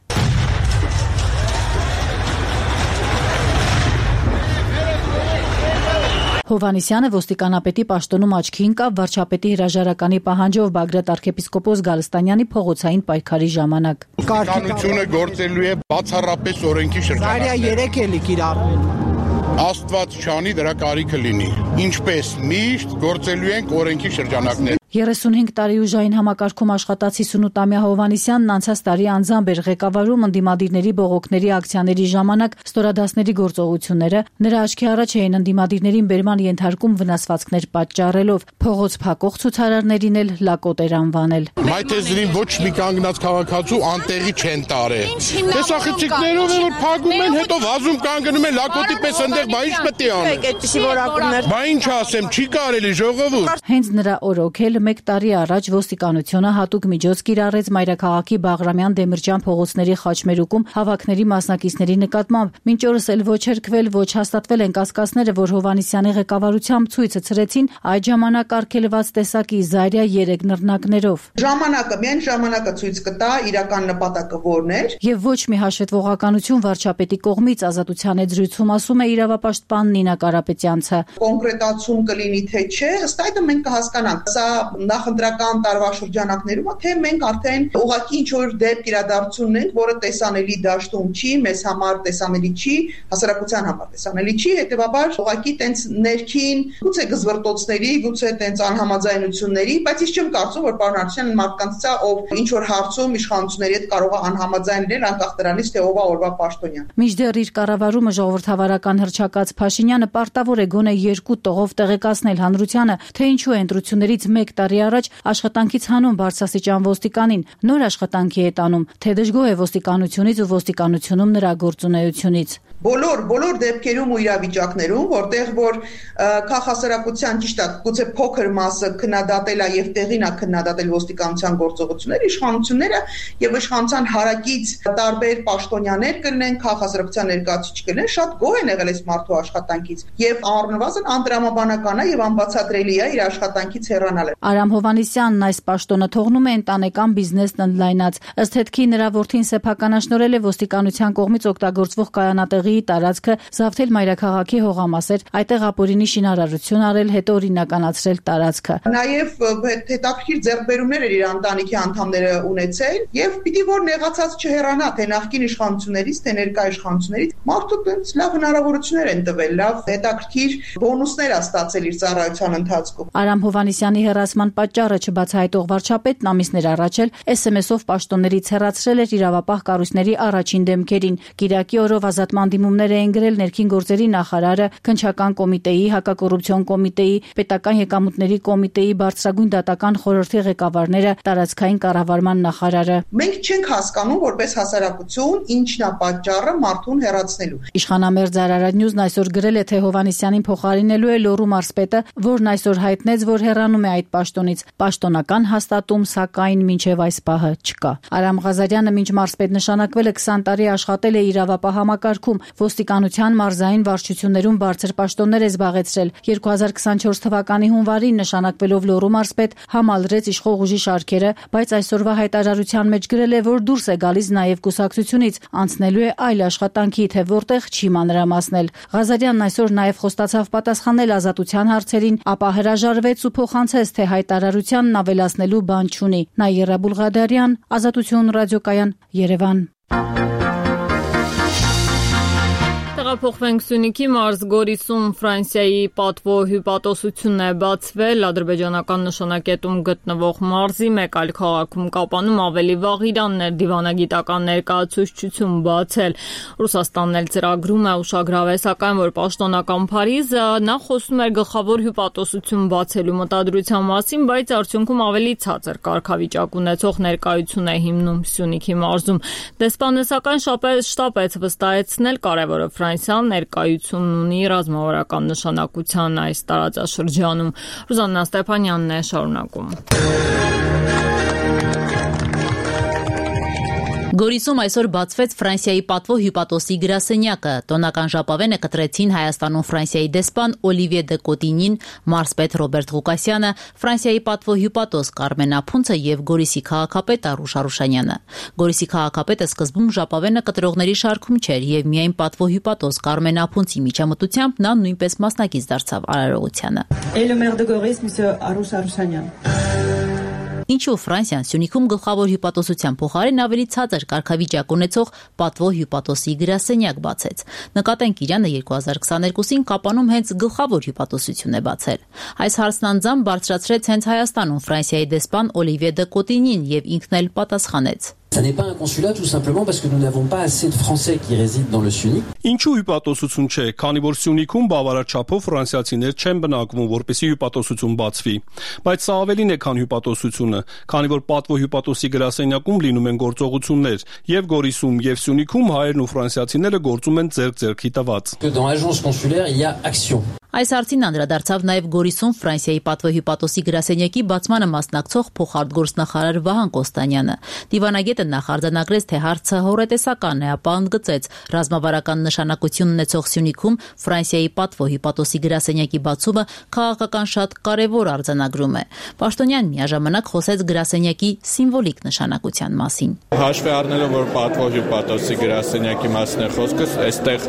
Հովհաննիսյանը ոստիկանապետի պաշտոնում աչքի ընկավ վարչապետի հրաժարականի պահանջով Բագրատ arczepiskopos Գալստանյանի փողոցային պայքարի ժամանակ։ Ոստիկանությունը գործելու է բացառապես օրենքի շրջանակներում։ Զարյա 3 էլի կիրառվել։ Աստված չանի դրա կարիքը լինի։ Ինչպես միշտ գործելու ենք օրենքի շրջանակներում։ 35 տարի ուժային համակարգում աշխատած 58-ամյա Հովհաննիսյանն անցած տարի անձամբ էր ղեկավարում ընդդիմադիրների բողոքների ակցիաների ժամանակ ստորադասների գործողությունները, նրա աչքի առաջ էին ընդդիմադիրներին բերման ենթարկում վնասվածքներ պատճառելով, փողոց փակող ցուցարարներին էլ լակոտ էր անվանել։ Մայթեզրին ոչ մի կանգնած քաղաքացու անտեղի չեն տարել։ Տեսախցիկներով որ փակում են, հետո վազում կանգնում են լակոտի պես այնտեղ, բա ինչ պետք է անեն։ Այդպեսի որակումներ։ Բա ինչ ասեմ, չի կարելի ժողովուրդ։ Հենց նրա օրոքել 1 տարի առաջ ոստիկանությունը հատուկ միջոց կիրառեց Մայրաքաղաքի Բաղրամյան Դեմիրճյան փողոցների խաչմերուկում հավաքների մասնակիցների նկատմամբ։ Մինչ օրս էլ ոչ հերքվել, ոչ հաստատվել են կասկածները, որ Հովհաննիսյանի ղեկավարությամբ ցույցը ցրեցին այդ ժամանակ արգելված տեսակի Զարյա 3 նռնակներով։ Ժամանակը, միայն ժամանակը ցույց կտա իրական նպատակը որն էր։ Եվ ոչ մի հաշվետվողականություն վարչապետի կողմից ազատության այդ զրույցում ասում է իրավապաշտպան Նինա Կարապետյանցը։ Կոնկրետացում կլինի թե չէ, ըստ այդմ մենք կհասկանանք։ Սա նախընտրական տարվա շրջանակներում, թե մենք արդեն ուղղակի ինչ որ դեպք իրադարձություն ենք, որը տեսանելի դաշտում չի, մեզ համար տեսանելի չի, հասարակության համար տեսանելի չի, հետեւաբար ուղղակի տենց ներքին, գուցե գզվրտոցների, գուցե տենց անհամաձայնությունների, բայց ես չեմ կարծում, որ պարոն Արաքելյանը մարդկանց է, ով ինչ որ հարցում իշխանությունների հետ կարող է անհամաձայն լինել, անկախ դրանից, թե ով է օրվա պաշտոնյան։ Մինչդեռ իր կառավարումը ժողովրդավարական հռչակած Փաշինյանը պարտավոր է գոնե 2 տողով տեղեկացնել հանրությանը, թե ինչու է ընտրություններից 1 տարի առաջ աշխատանքից հանում բարձրաստիճան ոստիկանին, նոր աշխատանքի է տանում, թե դժգոհ է ոստիկանությունից ու ոստիկանությունում նրա գործունեությունից։ Բոլոր դեպքերում ու իրավիճակներում, որտեղ որ քաղաքասարակության ճիշտ է, գուցե փոքր մասը քննադատել է եւ տեղին է քննադատել ոստիկանության գործողությունները, իշխանությունները եւ իշխանության հարակից տարբեր պաշտոնյաներ կլինեն, քաղաքասարակության ներկայացուցիչ կլինեն, շատ գոհ են եղել այս մարդու աշխատանքից եւ առնվազն անտրամաբանական է եւ անբացատրելի է իր աշխատանքից հեռանալը։ Արամ Հովհաննիսյանն այս պաշտոնը թողնում է ընտանեկան բիզնեսն ընդլայնած։ Ըստ հետքի նրա որդին սեփականաշնորհել է ոստիկանության կողմից օգտագործվող կայանատեղի տարածքը, զավթել Մայրաքաղաքի հողամասեր, այդտեղ ապօրինի շինարարություն արել, հետո օրինականացրել տարածքը։ Նաև հետաքրքիր ձեռքբերումներ էր իր ընտանիքի անդամները ունեցել եւ պիտի որ նեղացած չհեռանա թե նախկին իշխանություններից, թե ներկա իշխանություններից։ Մարդու տենց լավ հնարավորություններ են տվել, լավ հետաքրքիր բոնուսներ է ստացել իր ծառայության ընթացքում։ Արամ Հովհաննիսյանի հեռացման պատճառը չբացահայտող վարչապետն ամիսներ առաջ էլ SMS-ով պաշտոններից հեռացրել էր իրավապահ կառույցների առաջին դեմքերին։ Կիրակի օրով ազատման դիմումներ էին գրել ներքին գործերի նախարարը, քննչական կոմիտեի, հակակոռուպցիոն կոմիտեի, պետական եկամուտների կոմիտեի, բարձրագույն դատական խորհրդի ղեկավարները, տարածքային կառավարման նախարարը։ Մենք չենք հասկանում որպես հասարակություն ինչն է պատճառը մարդուն հեռացնելու։ Իշխանամերձ Արարատնյուզն այսօր գրել է, թե Հովհաննիսյանին փոխարինելու է Լոռու մարզպետը, որն այսօր հայտնեց, որ հեռանում է այդ պաշտոնից։ Պաշտոնական հաստատում, սակայն մինչև այս պահը չկա։ Արամ Ղազարյանը մինչ մարզպետ նշանակվել է 20 տարի աշխատել է իրավապահ համակարգում, Ոստիկանության մարզային վարչություններում բարձր պաշտոններ է զբաղեցրել։ 2024 թվականի հունվարին նշանակվելով Լոռու մարզպետ համալրեց իշխող ուժի շարքերը, բայց այսօրվա հայտարարության մեջ գրել է, որ դուրս է գալիս նաև կուսակցությունից, անցնելու է այլ աշխատանքի, թե որտեղ չի մանրամասնել։ Ղազարյանն այսօր նաև խոստացավ պատասխանել ազատության հարցերին, ապա հրաժարվեց ու փոխանցեց, թե հայտարարությանն ավելացնելու բան չունի։ Նաիրա Բուլղադարյան, Ազատություն ռադիոկայան, Երևան։ Տեղափոխվենք Սյունիքի մարզ Գորիսում Ֆրանսիայի պատվո հյուպատոսությունն է բացվել, ադրբեջանական նշանակետում գտնվող մարզի մեկ այլ քաղաքում Կապանում ավելի վաղ Իրանն էր դիվանագիտական ներկայացուցչություն բացել։ Ռուսաստանն էլ ծրագրում է ուշագրավել, սակայն որ պաշտոնական Փարիզը նախ խոսում էր գլխավոր հյուպատոսություն բացելու մտադրության մասին, բայց արդյունքում ավելի ցածր կարգավիճակ ունեցող ներկայություն է հիմնում Սյունիքի մարզում։ Դեսպանեսական շտաբը վստահեցնել կարևորը Ֆրանսիան ներկայությունն ունի ռազմավարական նշանակության այս տարածաշրջանում։ Ռուզաննա Ստեփանյանն է շարունակում։ Գորիսում այսօր բացվեց Ֆրանսիայի պատվո հյուպատոսի գրասենյակը։ Տոնական ժապավենը կտրեցին Հայաստանում Ֆրանսիայի դեսպան Օլիվիե դե Կոտինին, մարզպետ Ռոբերտ Ղուկասյանը, Ֆրանսիայի պատվո հյուպատոս Կարմեն Ափունցը եւ Գորիսի քաղաքապետ Արուշ Արուշանյանը։ Գորիսի քաղաքապետը սկզբում ժապավենը կտրողների շարքում չէր եւ միայն պատվո հյուպատոս Կարմեն Ափունցի միջամտությամբ նա նույնպես մասնակից դարձավ արարողությանը։ Ինչու Ֆրանսիան Սյունիքում գլխավոր հյուպատոսության փոխարեն ավելի ցածր կարգավիճակ ունեցող պատվո հյուպատոսի գրասենյակ բացեց։ Նկատենք Իրանը 2022-ին Կապանում հենց գլխավոր հյուպատոսություն է բացել։ Այս հարցն անձամբ բարձրացրեց հենց Հայաստանում Ֆրանսիայի դեսպան Օլիվիե դե Կոտինին եւ ինքն էլ պատասխանեց. Ça n'est pas un consulat tout simplement parce que nous n'avons pas assez de Français qui résident dans le Sunic. Ինչու հյուպատոսություն չէ, քանի որ Սյունիքում բավարար չափով ֆրանսիացիներ չեն բնակվում, որպեսզի հյուպատոսություն բացվի։ Բայց սա ավելին է, քան հյուպատոսությունը, քանի որ պատվո հյուպատոսի գրասենյակում լինում են գործողություններ, եւ Գորիսում եւ Սյունիքում հայերն ու ֆրանսիացիները գործում են ձեռք-ձեռքի տված։ Dans l'agence consulaire, il y a action. Այս հարցին անդրադարձավ նաև Գորիսում Ֆրանսիայի պատվո հյուպատոսի գրասենյակի բացմանը մասնակցող փոխարտգործնախարար Վահան Կոստանյանը։ Դիվանագետը նախ արձանագրեց, թե հարցը հորետեսական է, ապա ընդգծեց, ռազմավարական նշանակություն ունեցող Սյունիքում Ֆրանսիայի պատվո հյուպատոսի գրասենյակի բացումը քաղաքական շատ կարևոր արձանագրում է։ Պաշտոնյանն միաժամանակ խոսեց գրասենյակի սիմվոլիկ նշանակության մասին։ Հաշվի առնելով, որ պատվո հյուպատոսի գրասենյակի մասն է խոսքը, այստեղ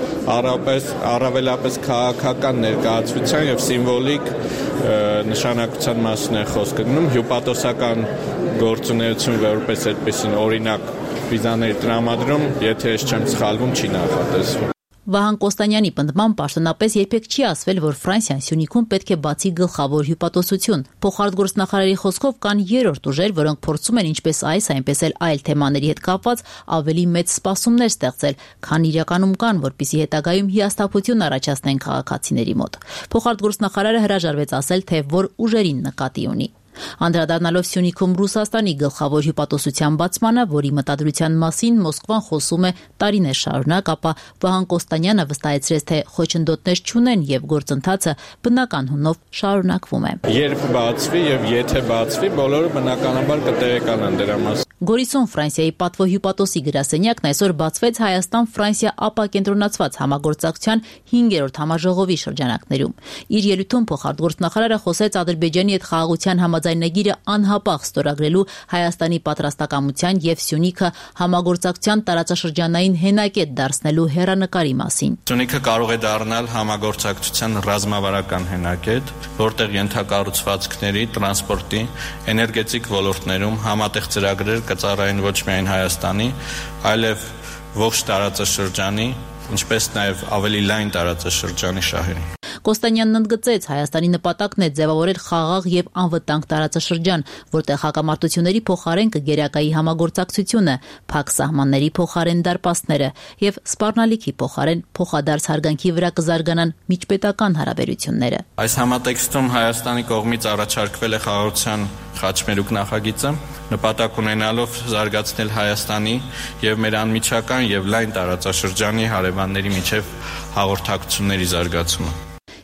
առավելապես քաղաքական ներկայացության եւ սիմվոլիկ նշանակության մասն է խոսքը գնում, հյուպատոսական գործունեություն որպես այդպեսին օրինակ վիզաների տրամադրում, եթե ես չեմ սխալվում, չի նախատեսվում։ Վահան Կոստանյանի պնդմամբ պաշտոնապես երբեք չի ասվել, որ Ֆրանսիան Սյունիքում պետք է բացի գլխավոր հյուպատոսություն։ Փոխարտգործնախարարի խոսքով կան երրորդ ուժեր, որոնք փորձում են ինչպես այս, այնպես էլ այլ թեմաների հետ կապված ավելի մեծ սպասումներ ստեղծել, քան իրականում կան, որպեսզի հետագայում հիասթափություն առաջացնեն քաղաքացիների մոտ։ Փոխարտգործնախարարը հրաժարվեց ասել, թե որ ուժերին նկատի ունի։ Անդրադառնալով Սյունիքում Ռուսաստանի գլխավոր հյուպատոսության բացմանը, որի մտադրության մասին Մոսկվան խոսում է տարիներ շարունակ, ապա Վահան Կոստանյանը վստահեցրեց, թե խոչընդոտներ չունեն եւ գործընթացը բնական հունով շարունակվում է։ Երբ բացվի եւ եթե բացվի, բոլորը բնականաբար կտեղեկանան դրա մասին։ Գորիսում Ֆրանսիայի պատվո հյուպատոսի գրասենյակն այսօր բացվեց Հայաստան-Ֆրանսիա ապակենտրոնացված համագործակցության 5-րդ համաժողովի շրջանակներում։ Իր ելույթում փոխարտգործնախարարը խոսեց Ադրբեջանի հետ խաղաղության համաձայնագիրը անհապաղ ստորագրելու Հայաստանի պատրաստակամության եւ Սյունիքը համագործակցության տարածաշրջանային հենակետ դարձնելու հեռանկարի մասին։ Սյունիքը կարող է դառնալ համագործակցության ռազմավարական հենակետ, որտեղ ենթակառուցվածքների, տրանսպորտի, էներգետիկ ոլորտներում համատեղ ծրագրեր կծառայեն ոչ միայն Հայաստանի, այլև ողջ տարածաշրջանի, ինչպես նաև ավելի լայն տարածաշրջանի շահերին։ Կոստանյանն ընդգծեց, Հայաստանի նպատակն է ձևավորել խաղաղ եւ անվտանգ տարածաշրջան, որտեղ հակամարտությունների փոխարեն կգերակայի համագործակցությունը, փակ սահմանների փոխարեն դարպասները եւ սպառնալիքի փոխարեն փոխադարձ հարգանքի վրա կզարգանան միջպետական հարաբերությունները։ Այս համատեքստում Հայաստանի կողմից առաջարկվել է խաղաղության խաչմերուկ նախագիծը, նպատակ ունենալով զարգացնել Հայաստանի եւ մեր անմիջական եւ լայն տարածաշրջանի հարևանների միջև հաղորդակցությունների զարգացումը։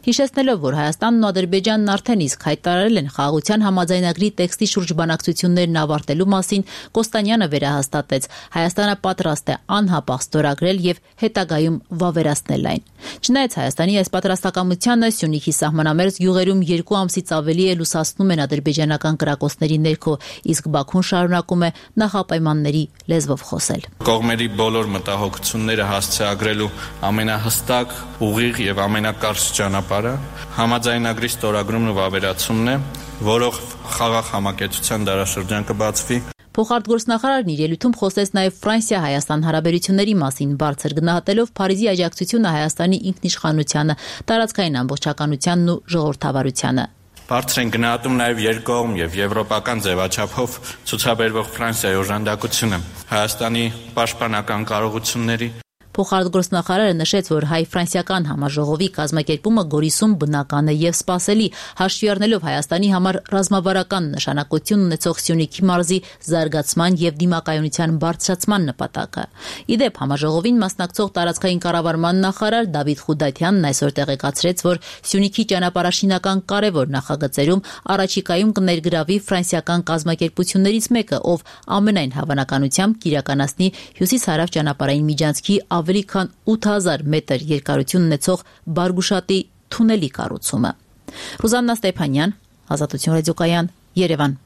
Հիշեցնելով, որ Հայաստանն ու Ադրբեջանն արդեն իսկ հայտարարել են խաղաղության համաձայնագրի տեքստի շուրջ բանակցություններն ավարտելու մասին, Կոստանյանը վերահաստատեց, Հայաստանը պատրաստ է անհապաղ ստորագրել եւ հետագայում վավերացնել այն։ Չնայած Հայաստանի այս պատրաստակամությանը Սյունիքի սահմանամերձ գյուղերում 2 ամսից ավելի է լուսացնում են ադրբեջանական կրակոցների ներքո, իսկ Բաքուն շարունակում է նախապայմանների լեզվով խոսել։ Կողմերի բոլոր մտահոգությունները հասցեագրելու ամենահստակ, ուղիղ եւ ամենակարճ ճանապարհը համաձայնագրի ստորագրումն ու վավերացումն է, որով խաղաղ համակեցության դարաշրջան կբացվի։ Փոխարտգործնախարարն իր ելույթում խոսեց նաև Ֆրանսիա-Հայաստան հարաբերությունների մասին, բարձր գնահատելով Փարիզի աջակցությունը Հայաստանի ինքնիշխանությանը, տարածքային ամբողջականությանն ու ժողովրդավարությանը։ Բարձր են գնահատում նաև երկկողմ եւ եվրոպական ձևաչափով ցուցաբերվող Ֆրանսիայի օժանդակությունը Հայաստանի պաշտպանական կարողությունների։ Փոխարտգործնախարարը նշեց, որ հայ-ֆրանսիական համաժողովի կազմակերպումը Գորիսում բնական է եւ սպասելի, հաշվի առնելով Հայաստանի համար ռազմավարական նշանակություն ունեցող Սյունիքի մարզի զարգացման եւ դիմակայունության բարձրացման նպատակը։ Իդեպ համաժողովին մասնակցող տարածքային կառավարման նախարար Դավիթ Խուդատյանն այսօր տեղեկացրեց, որ Սյունիքի ճանապարհաշինական կարևոր նախագծերում առաջիկայում կներգրավի ֆրանսիական կազմակերպություններից մեկը, ով ամենայն հավանականությամբ կիրականացնի հյուսիս-հարավ ճանապարհային միջանցքի ավելի քան 8000 մետր երկարություն ունեցող Բարգուշատի թունելի կառուցումը։ Ռուզաննա Ստեփանյան, Ազատություն ռադիոկայան, Երևան։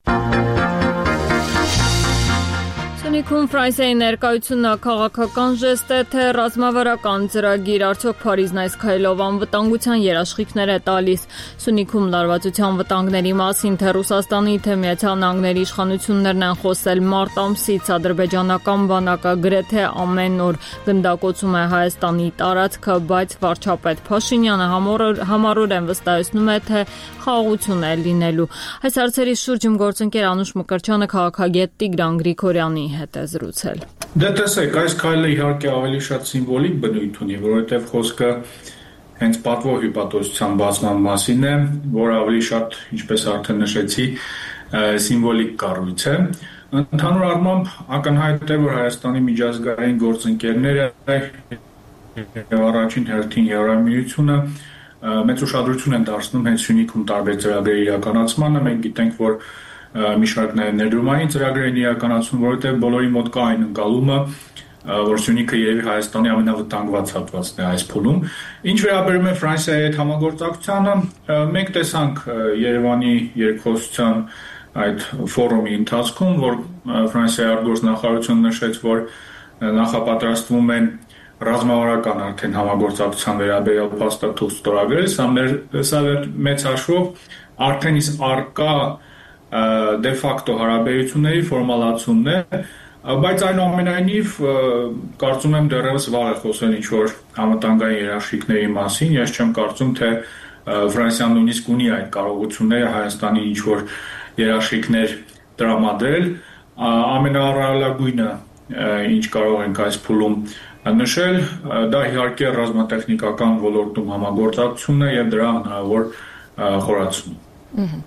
Սյունիքում Ֆրանսիայի ներկայությունը քաղաքական ժեստ է, թե ռազմավարական ծրագիր, արդյոք Փարիզն այս քայլով անվտանգության երաշխիքներ է տալիս։ Սյունիքում լարվածության վտանգների մասին թե Ռուսաստանի, թե Միացյալ Նահանգների իշխանություններն են խոսել մարտ ամսից, ադրբեջանական բանակը գրեթե ամեն օր գնդակոծում է Հայաստանի տարածքը, բայց վարչապետ Փաշինյանը համառորեն վստահեցնում է, թե խաղաղություն է լինելու։ Այս հարցերի շուրջ գործընկեր Անուշ Մկրտչյանը քաղաքագետ Տիգրան Գրիգորյանի հետ է զրուցել։ Դե տեսեք, այս քայլը իհարկե ավելի շատ սիմվոլիկ բնույթ ունի, որովհետև խոսքը հենց պատվո հյուպատոսության բացման մասին է, որը ավելի շատ, ինչպես արդեն նշեցի, սիմվոլիկ կառույց է։ Ընդհանուր առմամբ ակնհայտ է, որ Հայաստանի միջազգային գործընկերները եւ առաջին հերթին Եվրամիությունը մեծ ուշադրություն են դարձնում հենց Սյունիքում տարբեր ծրագրերի իրականացմանը։ Մենք գիտենք, որ մի շարք ներդրումային ծրագրեր են իրականացում, որովհետև բոլորի մոտ կա այն ընկալումը, որ Սյունիքը երևի Հայաստանի ամենավտանգված հատվածն է այս փուլում։ Ինչ վերաբերում է Ֆրանսիայի հետ համագործակցությանը, մենք տեսանք Երևանի երկխոսության այդ ֆորումի ընթացքում, որ Ֆրանսիայի արտգործնախարարությունը նշեց, որ նախապատրաստվում են ռազմավարական արդեն համագործակցության վերաբերյալ փաստաթուղթ ստորագրել, սա մեծ հաշվով արդեն իսկ արկա դե ֆակտո հարաբերությունների ֆորմալացումն է, բայց այնուամենայնիվ կարծում եմ դեռևս վաղ է խոսել ինչ-որ անվտանգային երաշխիքների մասին, ես չեմ կարծում, թե Ֆրանսիան նույնիսկ ունի այդ կարողությունները Հայաստանի ինչ-որ երաշխիքներ տրամադրել, ամենաառավելագույնը, ինչ կարող ենք այս փուլում նշել, դա իհարկե ռազմատեխնիկական ոլորտում համագործակցությունն է եւ դրա հնարավոր խորացումը։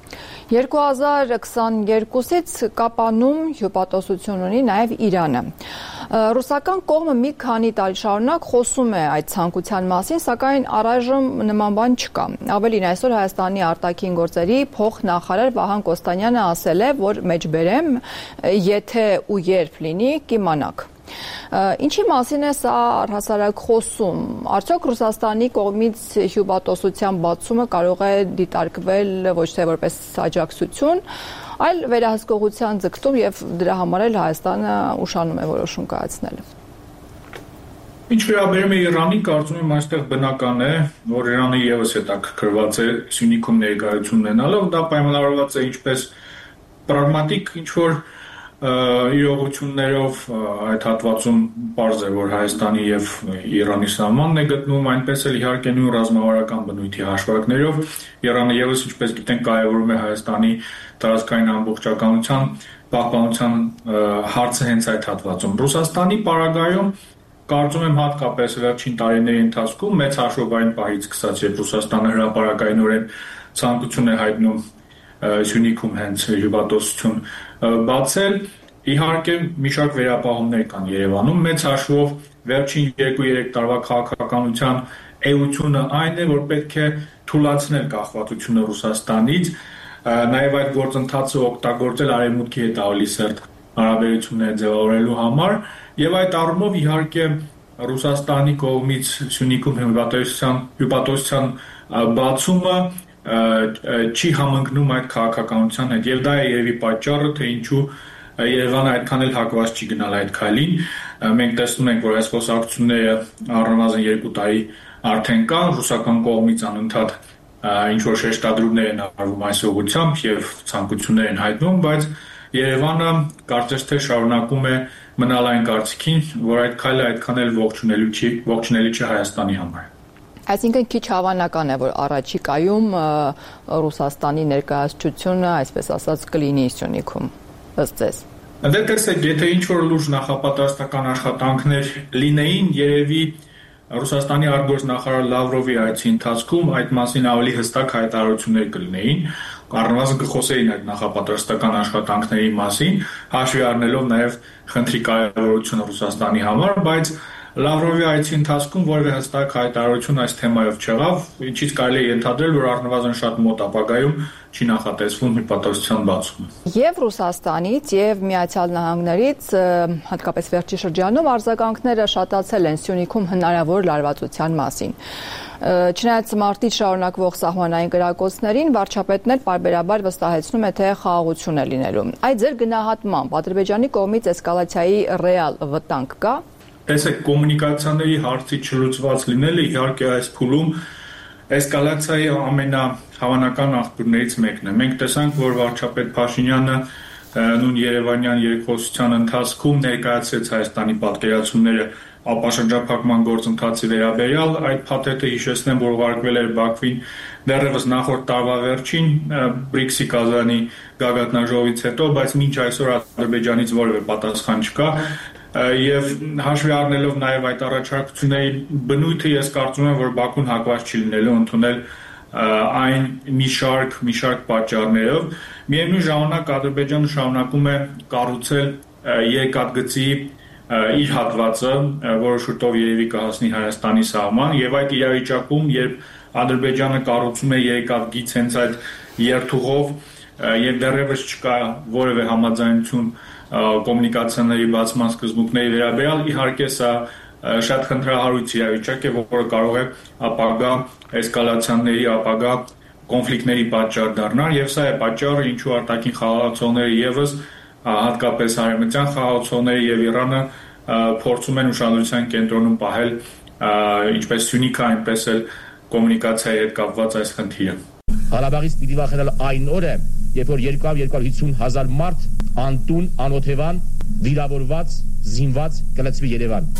2022-ից Կապանում հյուպատոսություն ունի նաև Իրանը։ Ռուսական կողմը մի քանի տարի շարունակ խոսում է այդ ցանկության մասին, սակայն առայժմ նման բան չկա։ Ավելին, այսօր Հայաստանի արտաքին գործերի փոխնախարար Վահան Կոստանյանը ասել է, որ մեջբերեմ, եթե ու երբ լինի, կիմանաք։ Ինչի մասին է սա առհասարակ խոսում։ Արդյոք Ռուսաստանի կողմից հյուպատոսության բացումը կարող է դիտարկվել ոչ թե որպես աջակցություն, այլ վերահսկողության ձգտում եւ դրա համար էլ Հայաստանը ուշանում է որոշում կայացնել։ Ինչ վերաբերում է Իրանի, կարծում եմ այստեղ բնական է, որ Իրանը եւս հետաքրքրված է Սյունիքում ներկայություն ունենալով, դա պայմանավորված է ինչպես պրագմատիկ ինչ-որ իրողություններով այդ հատվածում պարզ է, որ Հայաստանի եւ Իրանի սահմանն է գտնվում, այնպես էլ իհարկե նույն ռազմավարական բնույթի հաշվարկներով Իրանը եւս ինչպես գիտենք կարևորում է Հայաստանի տարածքային ամբողջականության պահպանության հարցը հենց այդ հատվածում։ Ռուսաստանի պարագայում կարծում եմ հատկապես վերջին տարիների ընթացքում մեծ հաշվով այն պահից սկսած, երբ Ռուսաստանը հրապարակայնորեն ցանկություն է հայտնում Սյունիքում հենց հյուպատոսություն բացել, իհարկե մի շարք վերապահումներ կան Երևանում, մեծ հաշվով վերջին 2-3 տարվա քաղաքականության էությունը այն է, որ պետք է թույլատնել կախվածությունը Ռուսաստանից, նաև այդ գործընթացը օգտագործել արևմուտքի հետ ավելի սերտ հարաբերություններ ձևավորելու համար, եւ այդ առումով իհարկե Ռուսաստանի կողմից Սյունիքում հյուպատոսության բացումը չի համընկնում այդ քաղաքականության հետ, եւ դա է երևի պատճառը, թե ինչու Երևանը այդքան էլ հակված չի գնալ այդ քայլին։ Մենք տեսնում ենք, որ այս խոսակցությունները առնվազն 2 տարի արդեն կան, ռուսական կողմից անընդհատ ինչ որ շեշտադրումներ են արվում այս ուղղությամբ եւ ցանկություններ են հայտնում, բայց Երևանը կարծես թե շարունակում է մնալ այն կարծիքին, որ այդ քայլը այդքան էլ ողջունելի չի Հայաստանի համար։ Այսինքն քիչ հավանական է, որ առաջիկայում Ռուսաստանի ներկայացությունը, այսպես ասած, կլինի Սյունիքում, ըստ ձեզ։ Դե տեսեք, եթե ինչ որ լուրջ նախապատրաստական աշխատանքներ լինեին, երևի Ռուսաստանի արտգործնախարար Լավրովի այցի ընթացքում այդ մասին ավելի հստակ հայտարարություններ կլինեին, առնվազն կխոսեին այդ նախապատրաստական աշխատանքների մասին, հաշվի առնելով նաև խնդրի կարևորությունը Ռուսաստանի համար, բայց Լավրովի այցի ընթացքում որևէ հստակ հայտարարություն այս թեմայով չեղավ, ինչից կարելի է ենթադրել, որ առնվազն շատ մոտ ապագայում չի նախատեսվում հյուպատոսության բացումը։ Եվ Ռուսաստանից, եւ Միացյալ Նահանգներից, հատկապես վերջի շրջանում արձագանքները շատացել են Սյունիքում հնարավոր լարվածության մասին։ Չնայած մարտից շարունակվող սահմանային կրակոցներին, վարչապետն էլ պարբերաբար վստահեցնում է, թե խաղաղություն է լինելու։ Այդ ձեր գնահատմամբ Ադրբեջանի կողմից էսկալացիայի ռեալ վտանգ կա։ Տեսեք, կոմունիկացիաների հարցի չլուծված լինելը իհարկե այս փուլում էսկալացիայի ամենահավանական աղբյուրներից մեկն է։ Մենք տեսանք, որ վարչապետ Փաշինյանը նույն Երևանյան երկխոսության ընթացքում ներկայացրեց Հայաստանի պատկերացումները ապաշրջափակման գործընթացի վերաբերյալ, այդ փաթեթը հիշեցնեմ, որ ուղարկվել էր Բաքվին դեռևս նախորդ տարվա վերջին BRICS-ի Կազանի գագաթնաժողովից հետո, բայց մինչ այսօր Ադրբեջանից որևէ պատասխան չկա։ Եվ հաշվի առնելով նաև այդ առաջարկությունների բնույթը, ես կարծում եմ, որ Բաքուն հակված չի լինելու ընդունել այն մի շարք պատճառներով։ Միևնույն ժամանակ Ադրբեջանը շարունակում է կառուցել երկաթգծի իր հատվածը, որը շուտով երևի կհասնի Հայաստանի սահման, եւ այդ իրավիճակում, երբ Ադրբեջանը կառուցում է երկաթգիծ հենց այդ երթուղով եւ դեռևս չկա որևէ համաձայնություն կոմունիկացիաների բացման սկզբունքների վերաբերյալ, իհարկե սա շատ խնդրահարույց իրավիճակ է, որը կարող է ապագա էսկալացիաների, ապագա կոնֆլիկտների պատճառ դառնալ, եւ սա է պատճառը, ինչու արտաքին խաղաղացողները եւս հատկապես արևմտյան խաղաղացողները եւ Իրանը փորձում են ուշադրության կենտրոնում պահել ինչպես Սյունիքը, այնպես էլ կոմունիկացիայի հետ կապված այս խնդիրը։ Ղարաբաղից պիտի վախենալ այն օրը, երբ որ 250,000 մարդ անտուն, անօթևան, վիրավորված, զինված կլցվի Երևան։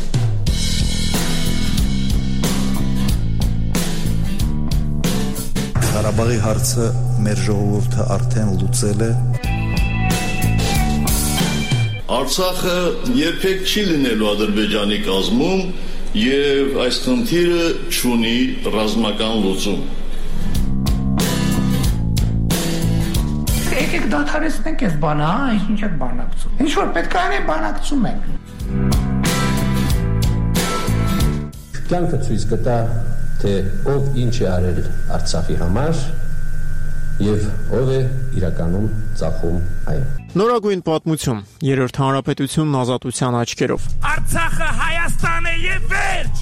Ղարաբաղի հարցը մեր ժողովուրդը արդեն լուծել է։ Արցախը երբեք չի լինելու Ադրբեջանի կազմում եւ այս խնդիրը չունի ռազմական լուծում։ Եկեք դադարեցնենք այս բանը, ինչ եք բանակցում։ Ինչ որ պետք է անենք, բանակցում ենք։ Կյանքը ցույց կտա, թե ով ինչ է արել Արցախի համար եւ ով է իրականում ծախում այն։ Նորագույն պատմություն, Երրորդ հանրապետությունն ազատության աչքերով։ Արցախը Հայաստան է եւ վերջ։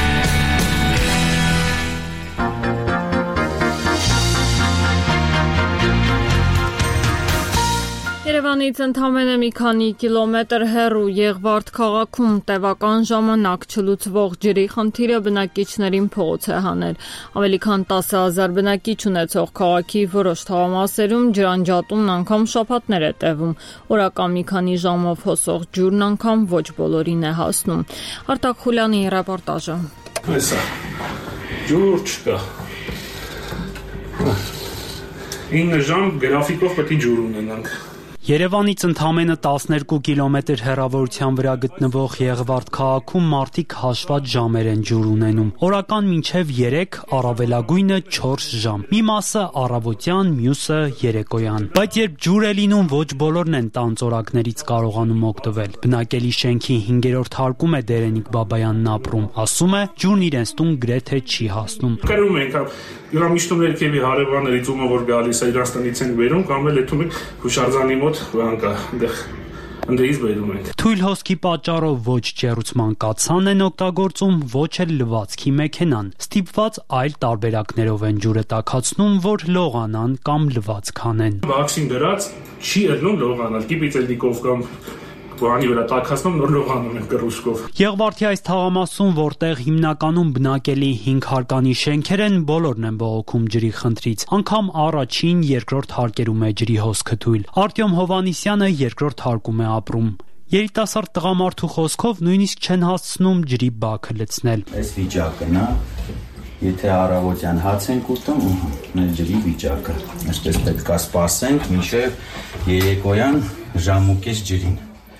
Երևանից ընդամենը մի քանի կիլոմետր հեռու Եղվարդ քաղաքում տևական ժամանակ չլուծվող ջրի խնդիրը բնակիչներին փողոց է հանել։ Ավելի քան 10,000 բնակիչ ունեցող քաղաքի որոշ թաղամասերում ջրանջատումն անգամ շաբաթներ է տևում։ Օրական մի քանի ժամով հոսող ջուրն անգամ ոչ բոլորին է հասնում։ Արտակ Խուլյանի ռեպորտաժը։ Հեսա ջուր չկա։ 9 ժամ գրաֆիկով պետք է ջուր ունենանք։ Երևանից ընդամենը 12 կիլոմետր հեռավորության վրա գտնվող Եղվարդ քաղաքում մարդիկ հաշված ժամեր են ջուր ունենում։ Օրական մինչև 3, առավելագույնը 4 ժամ։ Մի մասը առավոտյան, մյուսը երեկոյան։ Բայց երբ ջուր է լինում, ոչ բոլորն են տան ծորակներից կարողանում օգտվել։ Բնակելի շենքի 5-րդ հարկում է Դերենիկ Բաբայանն ապրում։ Ասում է, ջուրն իրենց տուն գրեթե չի հասնում։ Կրում ենք յուրամիշտում երկևի հարևաններից ումը որ գալիս է Իրաստանից են բերում կամ էլ էթում ենք հուշարձանի մոտ վանկա ընդեից բերում ենք։ Թույլ հոսքի պատճառով ոչ ջեռուցման կաթսան են օգտագործում, ոչ էլ լվացքի մեքենան։ Ստիպված այլ տարբերակներով են ջուրը տաքացնում, որ լողանան կամ լվացք անեն։ Վաքսին դրած չի ելնում լողանալ, կիպիցելնիկով կամ բանի վրա տաքացնում նոր լողանում են կռուշկով։ Եղվարդի այս թաղամասում, որտեղ հիմնականում բնակելի 5 հարկանի շենքեր են, բոլորն են բողոքում ջրի խնդրից։ Անգամ առաջին, երկրորդ հարկերում է ջրի հոսքը թույլ։ Արտյոմ Հովհաննիսյանը երկրորդ հարկում է ապրում։ Երիտասարդ տղամարդու խոսքով նույնիսկ չեն հասցնում ջրի բաքը լցնել։ Այս վիճակն է, եթե առավոտյան հաց ենք ուտում, մեր ջրի վիճակը։ Այսպես պետք է սպասենք մինչև երեկոյան ժամուկես ջրին։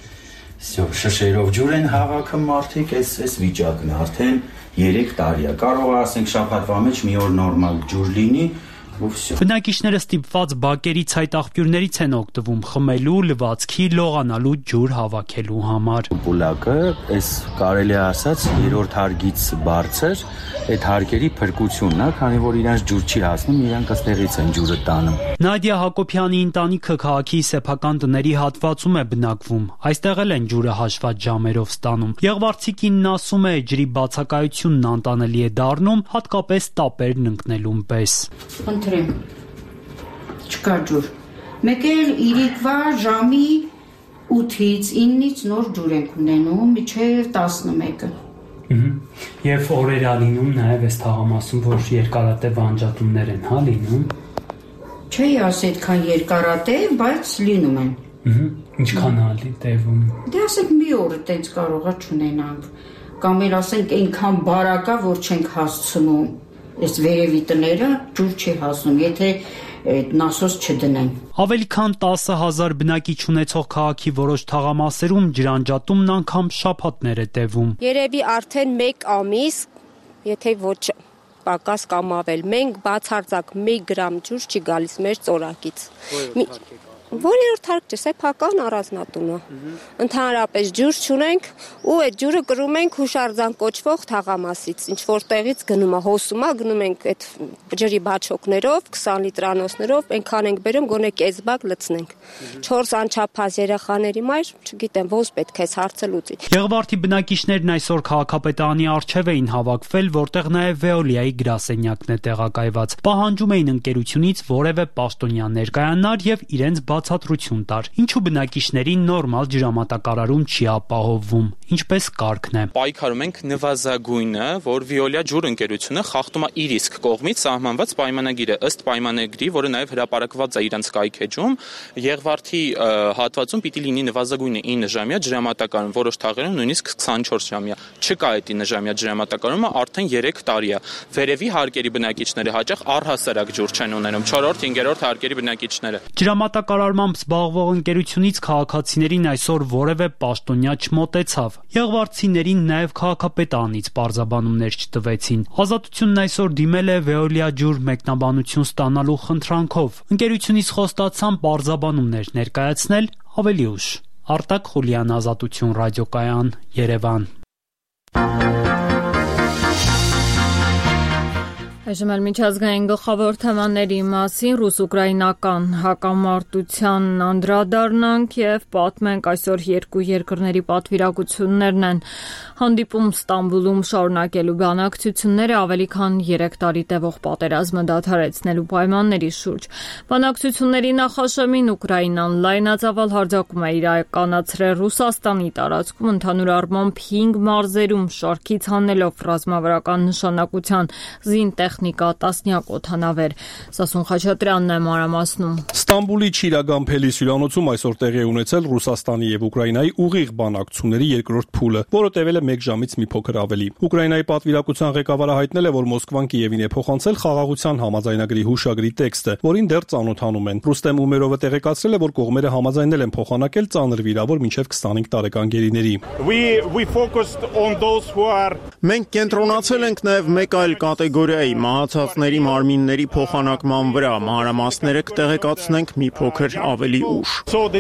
Շշերով ջուր են հավաքում մարդիկ, այս վիճակն է, արդեն 3 տարի է։ Կարող է ասենք շաբաթվա մեջ մի օր նորմալ ջուր լինի, ու վсё։ Բնակիչները ստիպված բակերի ցայտաղբյուրներից են օգտվում խմելու, լվացքի, լողանալու ջուր հավաքելու համար։ Պուլակը, այս կարելի է ասած 3-րդ հարգից բարձր, այդ հարկերի փրկությունն է, քանի որ իրանց ջուր չի հասնում, իրանք այստեղից են ջուրը տանում։ Նադիա Հակոբյանի ընտանիքը քաղաքի սեփական տների հատվածում է բնակվում։ Այստեղ էլ են ջուրը հաշված ժամերով ստանում։ Եղվարդցի կինն ասում է, ջրի բացակայությունն անտանելի է դառնում, հատկապես տապերն ընկնելուն պես։ Խնդրեմ, չկա ջուր։ Մեկ էլ իրիկվա ժամի 8-ից 9-ից նոր ջուր ենք ունենում, մինչև 11-ը։ Եվ օրեր ա լինում նաև այս թաղամասում, որ երկարատև անջատումներ են, հա, լինում։ Չի ասի այդքան երկարատև, բայց լինում են։ Ինչքան ա տևում։ Դե ասենք մի օր տենց կարողա չունենանք, կամ էլ ասենք այնքան բարակա, որ չենք հասցնում։ Այս վերևի տները ջուր չի հասնում, եթե նասոս չդնեն։ Ավելի քան 10,000 բնակիչ ունեցող քաղաքի որոշ թաղամասերում ջրանջատումն անգամ շաբաթներ է տևում։ Երևի արդեն 1 ամիս, եթե ոչ պակաս կամ ավել, մենք բացարձակ 1 գրամ ջուր չի գալիս մեր ծորակից։ Որերորդ հարկ չէ, սեփական առանձնատունը։ Ընդհանրապես ջուր չունենք ու այդ ջուրը կրում ենք հուշարձան կոչվող թաղամասից, ինչ որ տեղից գնում է, հոսում է, գնում ենք այդ ջրի բաչոկներով, 20 լիտրանոցներով, այնքան ենք բերում, գոնե կես բակ լցնենք։ 4 անչափահաս երեխաների մայր, չգիտեմ, ոնց պետք է այս հարցը լուծի։ Եղվարդի բնակիչներն այսօր քաղաքապետարանի առջև էին հավաքվել, որտեղ նաև Veolia-ի գրասենյակն է տեղակայված։ Պահանջում էին ընկերությունից որևէ պաշտոնյա ներկայանար եւ իրենց բացատրություն տար, ինչու բնակիչներին նորմալ ջրամատակարարում չի ապահովվում, ինչպես կարգն է։ Պայքարում ենք նվազագույնը, որ Veolia ջուր ընկերությունը խախտում է իր իսկ կողմից սահմանված պայմանագիրը, ըստ պայմանագրի, որը նաև հրապարակված է իրանց կայքեջում, Եղվարդի հատվածում պիտի լինի նվազագույնը 9 ժամյա ջրամատակարարում, որոշ թաղերում նույնիսկ 24 ժամյա։ Չկա այդ 9 ժամյա ջրամատակարարումը արդեն 3 տարի է։ Վերևի հարկերի բնակիչները հաճախ առհասարակ ջուր չեն ունենում, 4-րդ, 5-րդ հարկերի բնակիչները։ Ջրամատակարարմամբ զբաղվող ընկերությունից քաղաքացիներին այսօր որևէ պաշտոնյա չմոտեցավ։ Եղվարդցիներին նաև քաղաքապետարանից պարզաբանումներ չտվեցին։ Ազատությունն այսօր դիմել է Veolia ջուր մեկնաբանություն ստանալու խնդրանքով։ Ընկերությունից խոստացան պարզաբանումներ ներկայացնել ավելի ուշ։ Արտակ Խուլյան, Ազատություն ռադիոկայան, Երևան։ Այժմ էլ միջազգային գլխավոր թեմաների մասին ռուս-ուկրաինական հակամարտությանն անդրադառնանք եւ պատմենք այսօր երկու երկրների պատվիրակություններն են հանդիպում Ստամբուլում շարունակելու բանակցությունները ավելի քան 3 տարի տևող պատերազմը դադարեցնելու պայմանների շուրջ։ Բանակցությունների նախաշեմին Ուկրաինան լայնածավալ հարձակում է իրականացրել Ռուսաստանի տարածքում ընդհանուր առմամբ 5 մարզերում շարքից հանելով ռազմավարական նշանակության զինտեխնիկա տեխնիկա, տասնյակ օդանավեր։ Սասուն Խաչատրյանն է մանրամասնում։ Ստամբուլի Չիրագամփելի հյուրանոցում այսօր տեղի է ունեցել Ռուսաստանի եւ Ուկրաինայի ուղիղ բանակցությունների երկրորդ փուլը, որը տևել է 1 ժամից մի փոքր ավելի։ Ուկրաինայի պատվիրակության ղեկավարը հայտնել է, որ Մոսկվան Կիևին է փոխանցել խաղաղության համաձայնագրի հուշագրի տեքստը, որին դեռ ծանոթանում են։ Ռուստեմ Ումերովը տեղեկացրել է, որ կողմերը համաձայնել են փոխանակել ծանր վիրավոր մինչև 25 տարեկան գերիների։ Մենք կենտրոնացել ենք նաև մեկ այլ կատեգորիայի մահացածների մարմինների փոխանակման վրա, մանրամասները կտեղեկացնենք մի փոքր ավելի ուշ։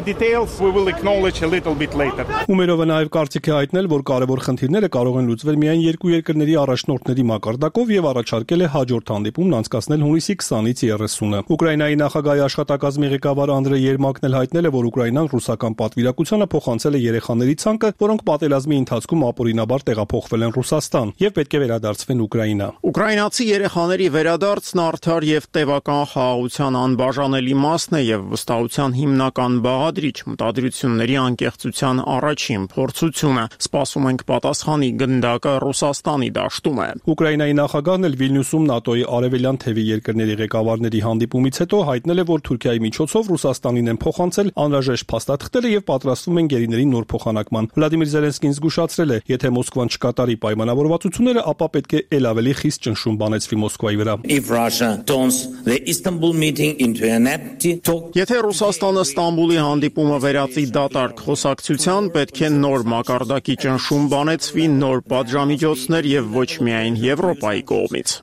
Ումերովը նաև կարծիք է հայտնել, որ կարևոր խնդիրները կարող են լուծվել միայն երկու երկրների առաջնորդների մակարդակով եւ առաջարկել է հաջորդ հանդիպումն անցկացնել հունիսի 20-ից 30-ը։ Ուկրաինայի նախագահի աշխատակազմի ղեկավար Անդրեյ Երմակն էլ հայտնել է, որ Ուկրաինան ռուսական պատվիրակությանը փոխանցել է երեխաների ցանկը, որոնք պատերազմի ընթացքում ապօրինաբար տեղափոխվել են Ռուսաստան եւ պետք է վերադարձվեն Ուկրաինա։ Ուկրաինացի երեխաների վերադարձն արդար եւ տևական խաղաղության անբաժանելի մասն է եւ վստահության հիմնական բաղադրիչ, մտադրությունների անկեղծության առաջին փորձությունը։ Սպասում ենք պատասխանի գնդակը Ռուսաստանի դաշտում է։ Ուկրաինայի նախագահն էլ Վիլնյուսում ՆԱՏՕ-ի արևելյան թևի երկրների ղեկավարների հանդիպումից հետո հայտնել է, որ Թուրքիայի միջոցով Ռուսաստանին են փոխանցել անհրաժեշտ փաստաթղթերը եւ պատրաստվում են գերիների նոր փոխանակման։ Վլադիմիր Զելենսկին զգուշացրել է, եթե Մոսկվան չկատարի պայմանավորվածությունները, ապա պետք է ել ավելի խիստ ճնշում բանեցվի Մոսկվայի վրա։ Եթե Ռուսաստանը Ստամբուլի հանդիպումը վերածի դատարկ խոսակցության, պետք է նոր մակարդակի ճնշում բանեցվի, նոր պատժամիջոցներ եւ ոչ միայն Եվրոպայի կողմից։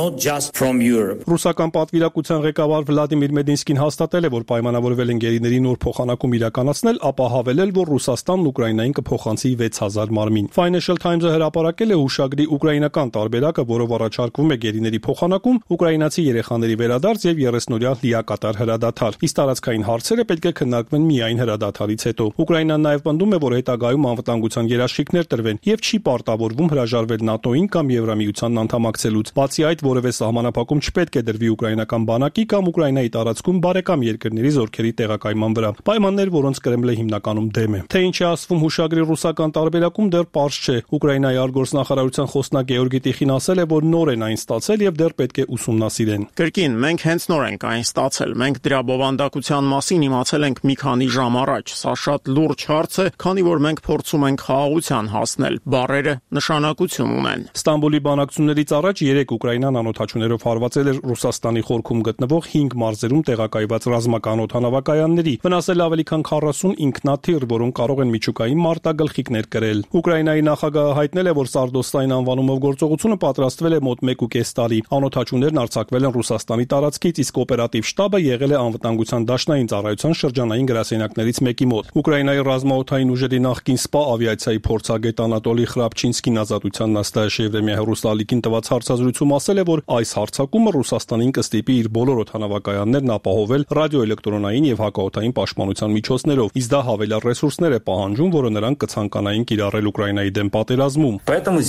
Ռուսական պատվիրակության ղեկավար Վլադիմիր Մեդինսկին հաստատել է, որ պայմանավորվել են գերիների նոր փոխանակում իրականացնել, ապա հավելել, որ Ռուսաստանն Ուկրաինային կփոխանցի 6000 մարմին։ Financial Times-ը հրապարակել է հուշագրի ուկրաինական տարբերակը, որով առաջարկվում է գերիների փոխանակում, ուկրաինացի երեխաների վերադարձ եւ 30-օրյա լիակատար հրադադար։ Իսկ տարածքային հարցերը պետք է քննարկվեն միայն հրադադարից հետո։ Ուկրաինան նաեւ պնդում է, որ հետագայում անվտանգության երաշխիքներ տրվեն եւ չի պարտավորվում հրաժարվել ՆԱՏՕ-ին կամ Եվրամիությանն անդամակցելուց։ Բացի այդ, որևէ սահմանափակում չպետք է դրվի ուկրաինական բանակի կամ Ուկրաինայի տարածքում բարեկամ երկրների զորքերի տեղակայման վրա։ Պայմաններ, որոնց Կրեմլը հիմնականում դեմ է։ Թե ինչ է ասվում հուշագրի ռուսական տարբերակում, դեռ պարզ չէ։ Ուկրաինայի արտգործնախարարության խոսնակ Գեորգի Տիխին ասել է, որ նոր են այն ստացել եւ դեռ պետք է ուսումնասիրեն։ Կրկին, մենք հենց նոր ենք այն ստացել։ Մենք դրա բովանդակության մասին իմացել ենք մի քանի ժամ առաջ։ Սա շատ լուրջ հարց է, քանի որ մենք փորձում ենք խաղաղության հասնել։ Բառերը նշանակություն ունեն։ Ստամբուլի բանակցություններից առաջ 3 Ուկրաինան անօթաչուներով հարվածել էր Ռուսաստանի խորքում գտնվող 5 մարզերում տեղակայված ռազմական օդանավակայանների, վնասել ավելի քան 40 ինքնաթիռ, որոնք կարող են միջուկային մարտագլխիկներ կրել։ Ուկրաինայի նախագահը հայտնել է, որ Սարդոստային անվանումով գործողությունը պատրաստվել է մոտ 1.5 տարի։ Անօթաչուներն արձակվել են Ռուսաստանի տարածքից, իսկ օպերատիվ շտաբը եղել է անվտանգության դաշնային ծառայության շրջանային գրասենյակներից մեկի մոտ։ Ուկրաինայի ռազմաօդային ուժերի նախկին սպա ավիացիայի փորձագետ Անատոլի Խրապչինսկին Ազատության նստաշ Եվրեմիա հեռուստալիքին տված հարցազրույցում ասել է, որ այս հարձակումը Ռուսաստանին կստիպի իր բոլոր օդանավակայաններն ապահովել ռադիոէլեկտրոնային եւ հակաօդային պաշտպանության միջոցներով, իսկ դա հավելյալ ռեսուրսներ է պահանջում, որը նրանք կցանկանային կիրառել Ուկրաինայի դեմ պատերազմում։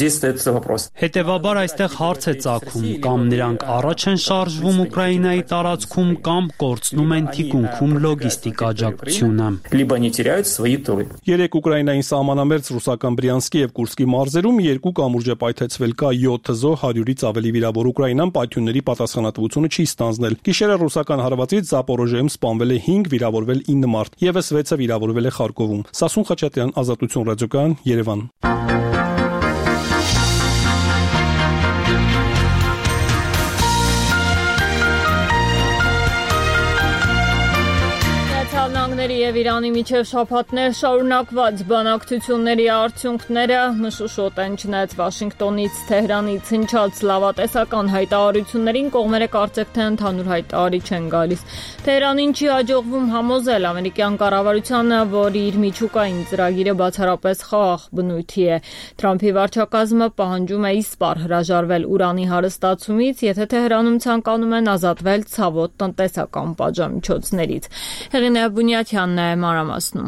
Հետևաբար այստեղ հարց է ծագում, կամ նրանք առաջ են շարժվում Ուկրաինայի տարածքում, կամ կորցնում են թիկունքում լոգիստիկ աջակցությունը։ 3 Ուկրաինային սահմանամերձ ռուսական Բրյանսկի եւ Կուրսկի մարզերում 2 կամուրջ է պայթեցվել, կա 7 զոհ, 100-ից ավելի վիրավոր։ Ուկրաինան պայթյունների պատասխանատվությունը չի ստանձնել։ Գիշերը ռուսական հարվածից Զապորոժիայում սպանվել է 5, վիրավորվել 9 մարդ, եւս 6-ը վիրավորվել է Խարկովում։ Սասուն Խաչատրյան, Ազատություն ռադիոկայան, Երևան։ Եվ Իրանի միջև շաբաթներ շարունակված բանակցությունների արդյունքները մշուշոտ են չնայած Վաշինգտոնից Թեհրանից հնչած լավատեսական հայտարարություններին, կողմերը կարծեք թե ընդհանուր հայտարարի չեն գալիս։ Թեհրանին չի հաջողվում համոզել ամերիկյան կառավարությանը, որ իր միջուկային ծրագիրը բացառապես խաղաղ բնույթի է։ Թրամփի վարչակազմը պահանջում է իսպառ հրաժարվել ուրանի հարստացումից, եթե Թեհրանում ցանկանում են ազատվել ցավոտ տնտեսական պատժամիջոցներից։ Հեղինե Բունյաթյանն է մանրամասնում։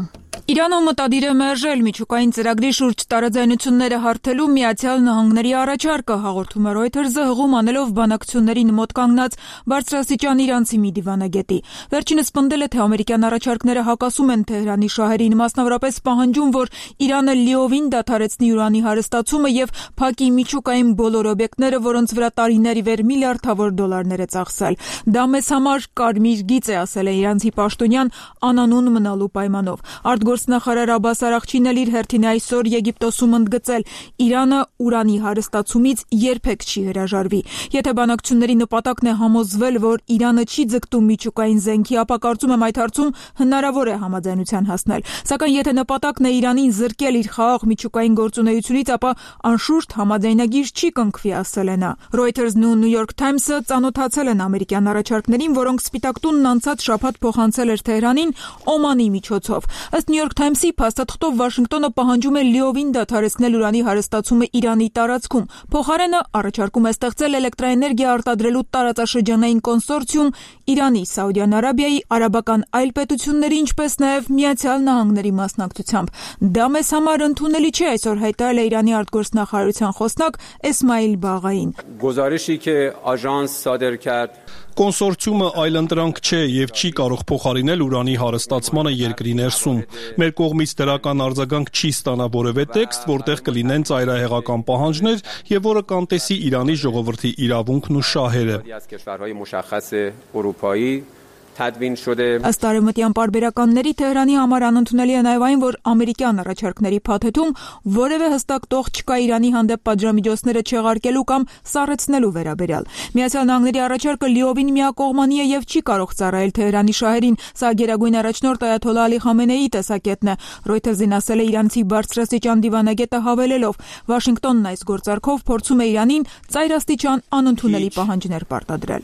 Իրանը մտադիր է մերժել միջուկային ծրագրի շուրջ տարաձայնությունները հարթելու Միացյալ Նահանգների առաջարկը, հաղորդում է Reuters-ը հղում անելով բանակցություններին մոտ կանգնած բարձրաստիճան իրանցի մի դիվանագետի։ Վերջինս պնդել է, թե ամերիկյան առաջարկները հակասում են Թեհրանի շահերին, մասնավորապես պահանջում, որ Իրանը լիովին դադարեցնի ուրանի հարստացումը եւ փակի միջուկային բոլոր օբյեկտները, որոնց վրա տարիներ ի վեր միլիարդավոր դոլարներ է ծախսել։ Դա մեզ համար կարմիր գիծ է, ասել է իրանցի պաշտոնյան անանուն մնալու պայմանով։ Արտգործնախարար Աբբաս Արաղչին էլ իր հերթին այսօր Եգիպտոսում ընդգծել. Իրանը ուրանի հարստացումից երբեք չի հրաժարվի։ Եթե բանակցությունների նպատակն է համոզվել, որ Իրանը չի ձգտում միջուկային զենքի, ապա կարծում եմ այդ հարցում հնարավոր է համաձայնության հասնել։ Սակայն եթե նպատակն է Իրանին զրկել իր խաղաղ միջուկային գործունեությունից, ապա անշուշտ համաձայնագիր չի կնքվի, ասել է նա։ Reuters-ն ու New York Times-ը ծանոթացել են ամերիկյան առաջարկներին, որոնք Սպիտակ տունն անցած շաբաթ փոխանցել էր Թեհրանին Օմանի միջոցով։ Ըստ New York Times-ի փաստաթղթով Վաշինգտոնը պահանջում է լիովին դադարեցնել ուրանի հարստացումը Իրանի տարածքում։ Փոխարենը առաջարկում է ստեղծել էլեկտրաէներգիա արտադրելու տարածաշրջանային կոնսորցիում Իրանի, Սաուդյան Արաբիայի, արաբական այլ պետությունների, ինչպես նաև Միացյալ Նահանգների մասնակցությամբ։ Դա մեզ համար ընդունելի չէ, այսօր հայտարարել է Իրանի արտգործնախարարության խոսնակ Էսմայիլ Բաղային։ Կոնսորցիումը այլընտրանք չէ եւ չի կարող փոխարինել ուրանի հարստացմանը երկրի ներսում։ Մեր կողմից դրական արձագանք չի ստանա որևէ տեքստ, որտեղ կլինեն ծայրահեղական պահանջներ եւ որը կանտեսի Իրանի ժողովրդի իրավունքն ու շահերը։ Ըստ արևմտյան պարբերականների Թեհրանի համար անընդունելի է նաև այն, որ ամերիկյան առաջարկների փաթեթում որևէ հստակ տող չկա Իրանի հանդեպ պատժամիջոցները չեղարկելու կամ սառեցնելու վերաբերյալ։ Միացյալ Նահանգների առաջարկը լիովին միակողմանի է եւ չի կարող ծառայել Թեհրանի շահերին, սա գերագույն առաջնորդ Այաթոլլահ Ալի Խամենեիի տեսակետն է։ Reuters-ին ասել է իրանցի բարձրաստիճան դիվանագետը հավելելով. Վաշինգտոնն այս գործարքով փորձում է Իրանին ծայրաստիճան անընդունելի պահանջներ պարտադրել։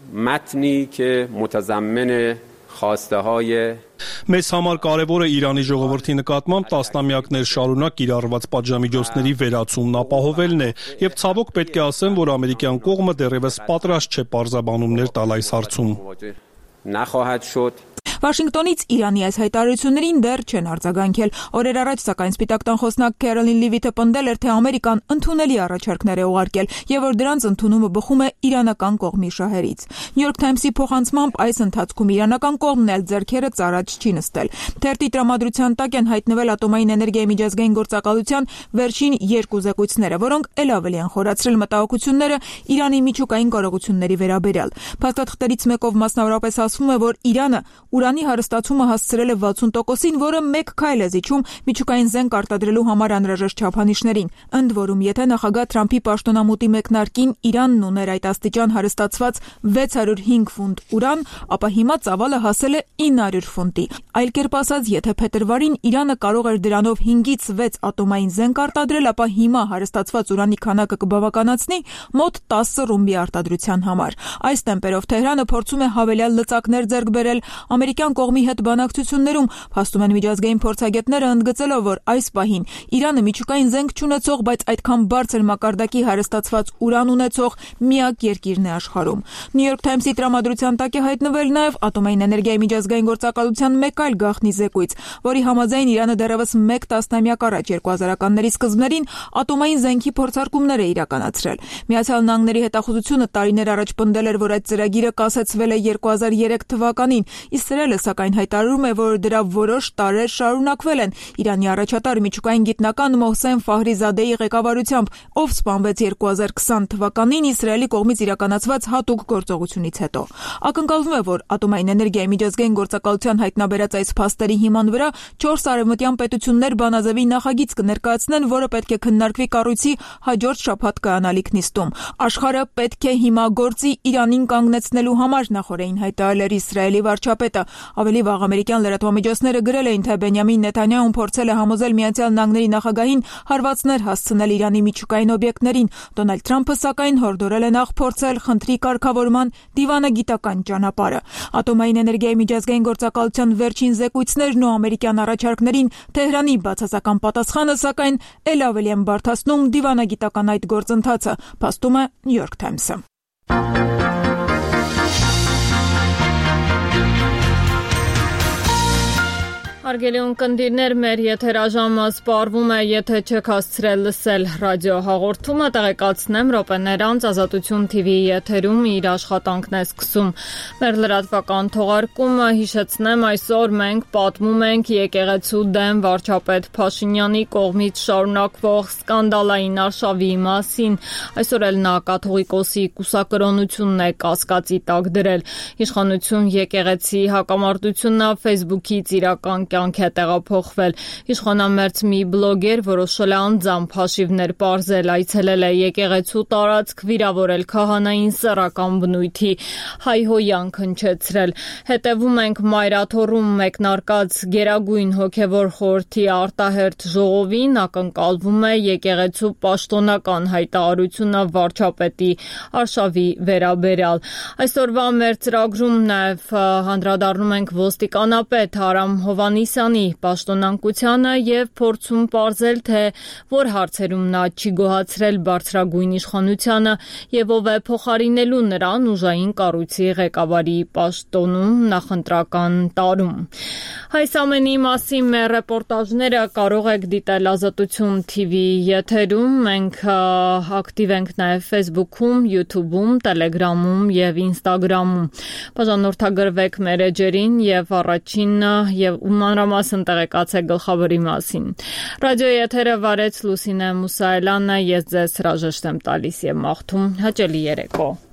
Մեզ համար կարևոր է Իրանի ժողովրդի նկատմամբ տասնամյակներ շարունակ կիրառված պատժամիջոցների վերացումն ապահովելն է եւ ցավոք պետք է ասեմ, որ ամերիկյան կողմը դեռևս պատրաստ չէ պարզաբանումներ տալ այս հարցում։ Վաշինգտոնից Իրանի այս հայտարարություններին դեռ չեն արձագանքել։ Օրեր առաջ, սակայն Սպիտակ տան խոսնակ Քերոլին Լիվիթը պնդել էր, թե Ամերիկան ընդունելի առաջարկներ է ուղարկել եւ որ դրանց ընդունումը բխում է իրանական կողմի շահերից։ New York Times-ի փոխանցմամբ այս ընթացքում իրանական կողմն էլ ձեռքերը ծառաջ չի նստել։ Թերթի տրամադրության տակ են հայտնվել ատոմային էներգիայի միջազգային գործակալության վերջին երկու զեկույցները, որոնք ել ավելի են խորացրել մտահոգությունները Իրանի միջուկային կարողությունների վերաբերյալ։ Փաստաթղթերից մեկով մասնավորապես ասվում է, որ Իրանը ուրանի հարստացումը հասցրել է 60%-ին, որը մեկ քայլ է զիջում միջուկային զենք արտադրելու համար անհրաժեշտ չափանիշներին։ Ընդ որում, եթե նախագահ Թրամփի պաշտոնամուտի մեկնարկին Իրանն ուներ այդ աստիճան հարստացված 605 ֆունտ ուրան, ապա հիմա ծավալը հասել է 900 ֆունտի։ Այլ կերպ ասած, եթե փետրվարին Իրանը կարող էր դրանով 5-ից 6 ատոմային զենք արտադրել, ապա հիմա հարստացված ուրանի քանակը կբավականացնի մոտ 10 ռումբի արտադրության համար։ Այս տեմպերով Թեհրանը փորձում է հավելյալ լծակներ ձեռք բերել ամերիկյան կողմի հետ բանակցություններում, փաստում են միջազգային փորձագետները, ընդգծելով, որ այս պահին Իրանը միջուկային զենք չունեցող, բայց այդքան բարձր մակարդակի հարստացված ուրան ունեցող միակ երկիրն է աշխարհում։ New York Times-ի տրամադրության տակ է հայտնվել նաև ատոմային էներգիայի միջազգային գործակալության մեկ այլ գաղտնի զեկույց, որի համաձայն Իրանը դեռևս 1 տասնամյակ առաջ 2000-ականների սկզբներին ատոմային զենքի փորձարկումներ է իրականացրել։ Միացյալ Նահանգների հետախուզությունը տարիներ առաջ պնդել էր, որ այդ ծրագիրը կասեցվել է 2003 թվականին, Իսրայելը սակայն հայտարարում է, որ դրա որոշ տարեր շարունակվել են Իրանի առաջատար միջուկային գիտնական Մոհսեն Ֆահրիզադեի ղեկավարությամբ, ով սպանվեց 2020 թվականին Իսրայելի կողմից իրականացված հատուկ գործողությունից հետո։ Ակնկալվում է, որ ատոմային էներգիայի միջազգային գործակալության հայտնաբերած այս փաստերի հիման վրա 4 արևմտյան պետություններ բանաձևի նախագիծ կներկայացնեն, որը պետք է քննարկվի կառույցի հաջորդ շաբաթ կայանալիք նիստում։ Աշխարհը պետք է հիմա գործի Իրանին կանգնեցնելու համար, նախորդին հայտարարել էր Իսրայելի վարչապետը։ Ավելի վաղ ամերիկյան լրատվամիջոցները գրել էին, թե Բենյամին Նեթանյահուն փորձել է համոզել Միացյալ Նահանգների նախագահին հարվածներ հասցնել Իրանի միջուկային օբյեկտներին։ Դոնալդ Թրամփը սակայն հորդորել է նախ փորձել խնդրի կարգավորման դիվանագիտական ճանապարհը։ Ատոմային էներգիայի միջազգային գործակալության վերջին զեկույցներն ու ամերիկյան առաջարկներին Թեհրանի բացասական պատասխանը սակայն ել ավելի են բարդացնում դիվանագիտական այդ գործընթացը, փաստում է New York Times-ը։ Հարգելի ունկնդիրներ, մեր եթերաժամը սպառվում է, եթե չեք հասցրել լսել ռադիո հաղորդումը, տեղեկացնեմ, րոպեներ անց Ազատություն TV-ի եթերում իր աշխատանքն է սկսում։ Մեր լրատվական թողարկումը, հիշեցնեմ, այսօր մենք պատմում ենք եկեղեցու դեմ վարչապետ Փաշինյանի կողմից շարունակվող սկանդալային արշավի մասին։ Այսօր էլ նա կաթողիկոսի կուսակրոնությունն է կասկածի տակ դրել։ Իշխանություն եկեղեցի հակամարտությունն Facebook-ից իրական կյանք է տեղափոխվել։ Իշխանամերձ մի բլոգեր որոշել է անձամբ հաշիվներ պարզել, այցելել է եկեղեցու տարածք, վիրավորել քահանային սեռական բնույթի հայհոյանք հնչեցրել։ Հետևում ենք Մայրաթոռում մեկնարկած Գերագույն հոգևոր խորհրդի արտահերթ ժողովին, ակնկալվում է եկեղեցու պաշտոնական հայտարարությունը վարչապետի արշավի վերաբերյալ։ Այսօրվա մեր ծրագրում նաև անդրադառնում ենք ոստիկանապետ Արամ Հովհաննիսյանի պաշտոնանկությանը եւ փորձում պարզել, թե որ հարցերում նա չի գոհացրել բարձրագույն իշխանությանը եւ ով է փոխարինելու նրան ուժային կառույցի ղեկավարի պաշտոնում նախընտրական տարում։ Այս ամենի մասին մեր ռեպորտաժները կարող եք դիտել Ազատություն TV-ի եթերում, մենք ակտիվ ենք նաև Facebook-ում, YouTube-ում, Telegram-ում եւ Instagram-ում։ Բաժանորդագրվեք մեր էջերին եւ առաջին եւ մանրամասն տեղեկացեք գլխավորի մասին։ Ռադիոյի եթերը վարեց Լուսինե Մուսայելյանը, ես ձեզ հրաժեշտ եմ տալիս եւ մաղթում հաճելի երեկո։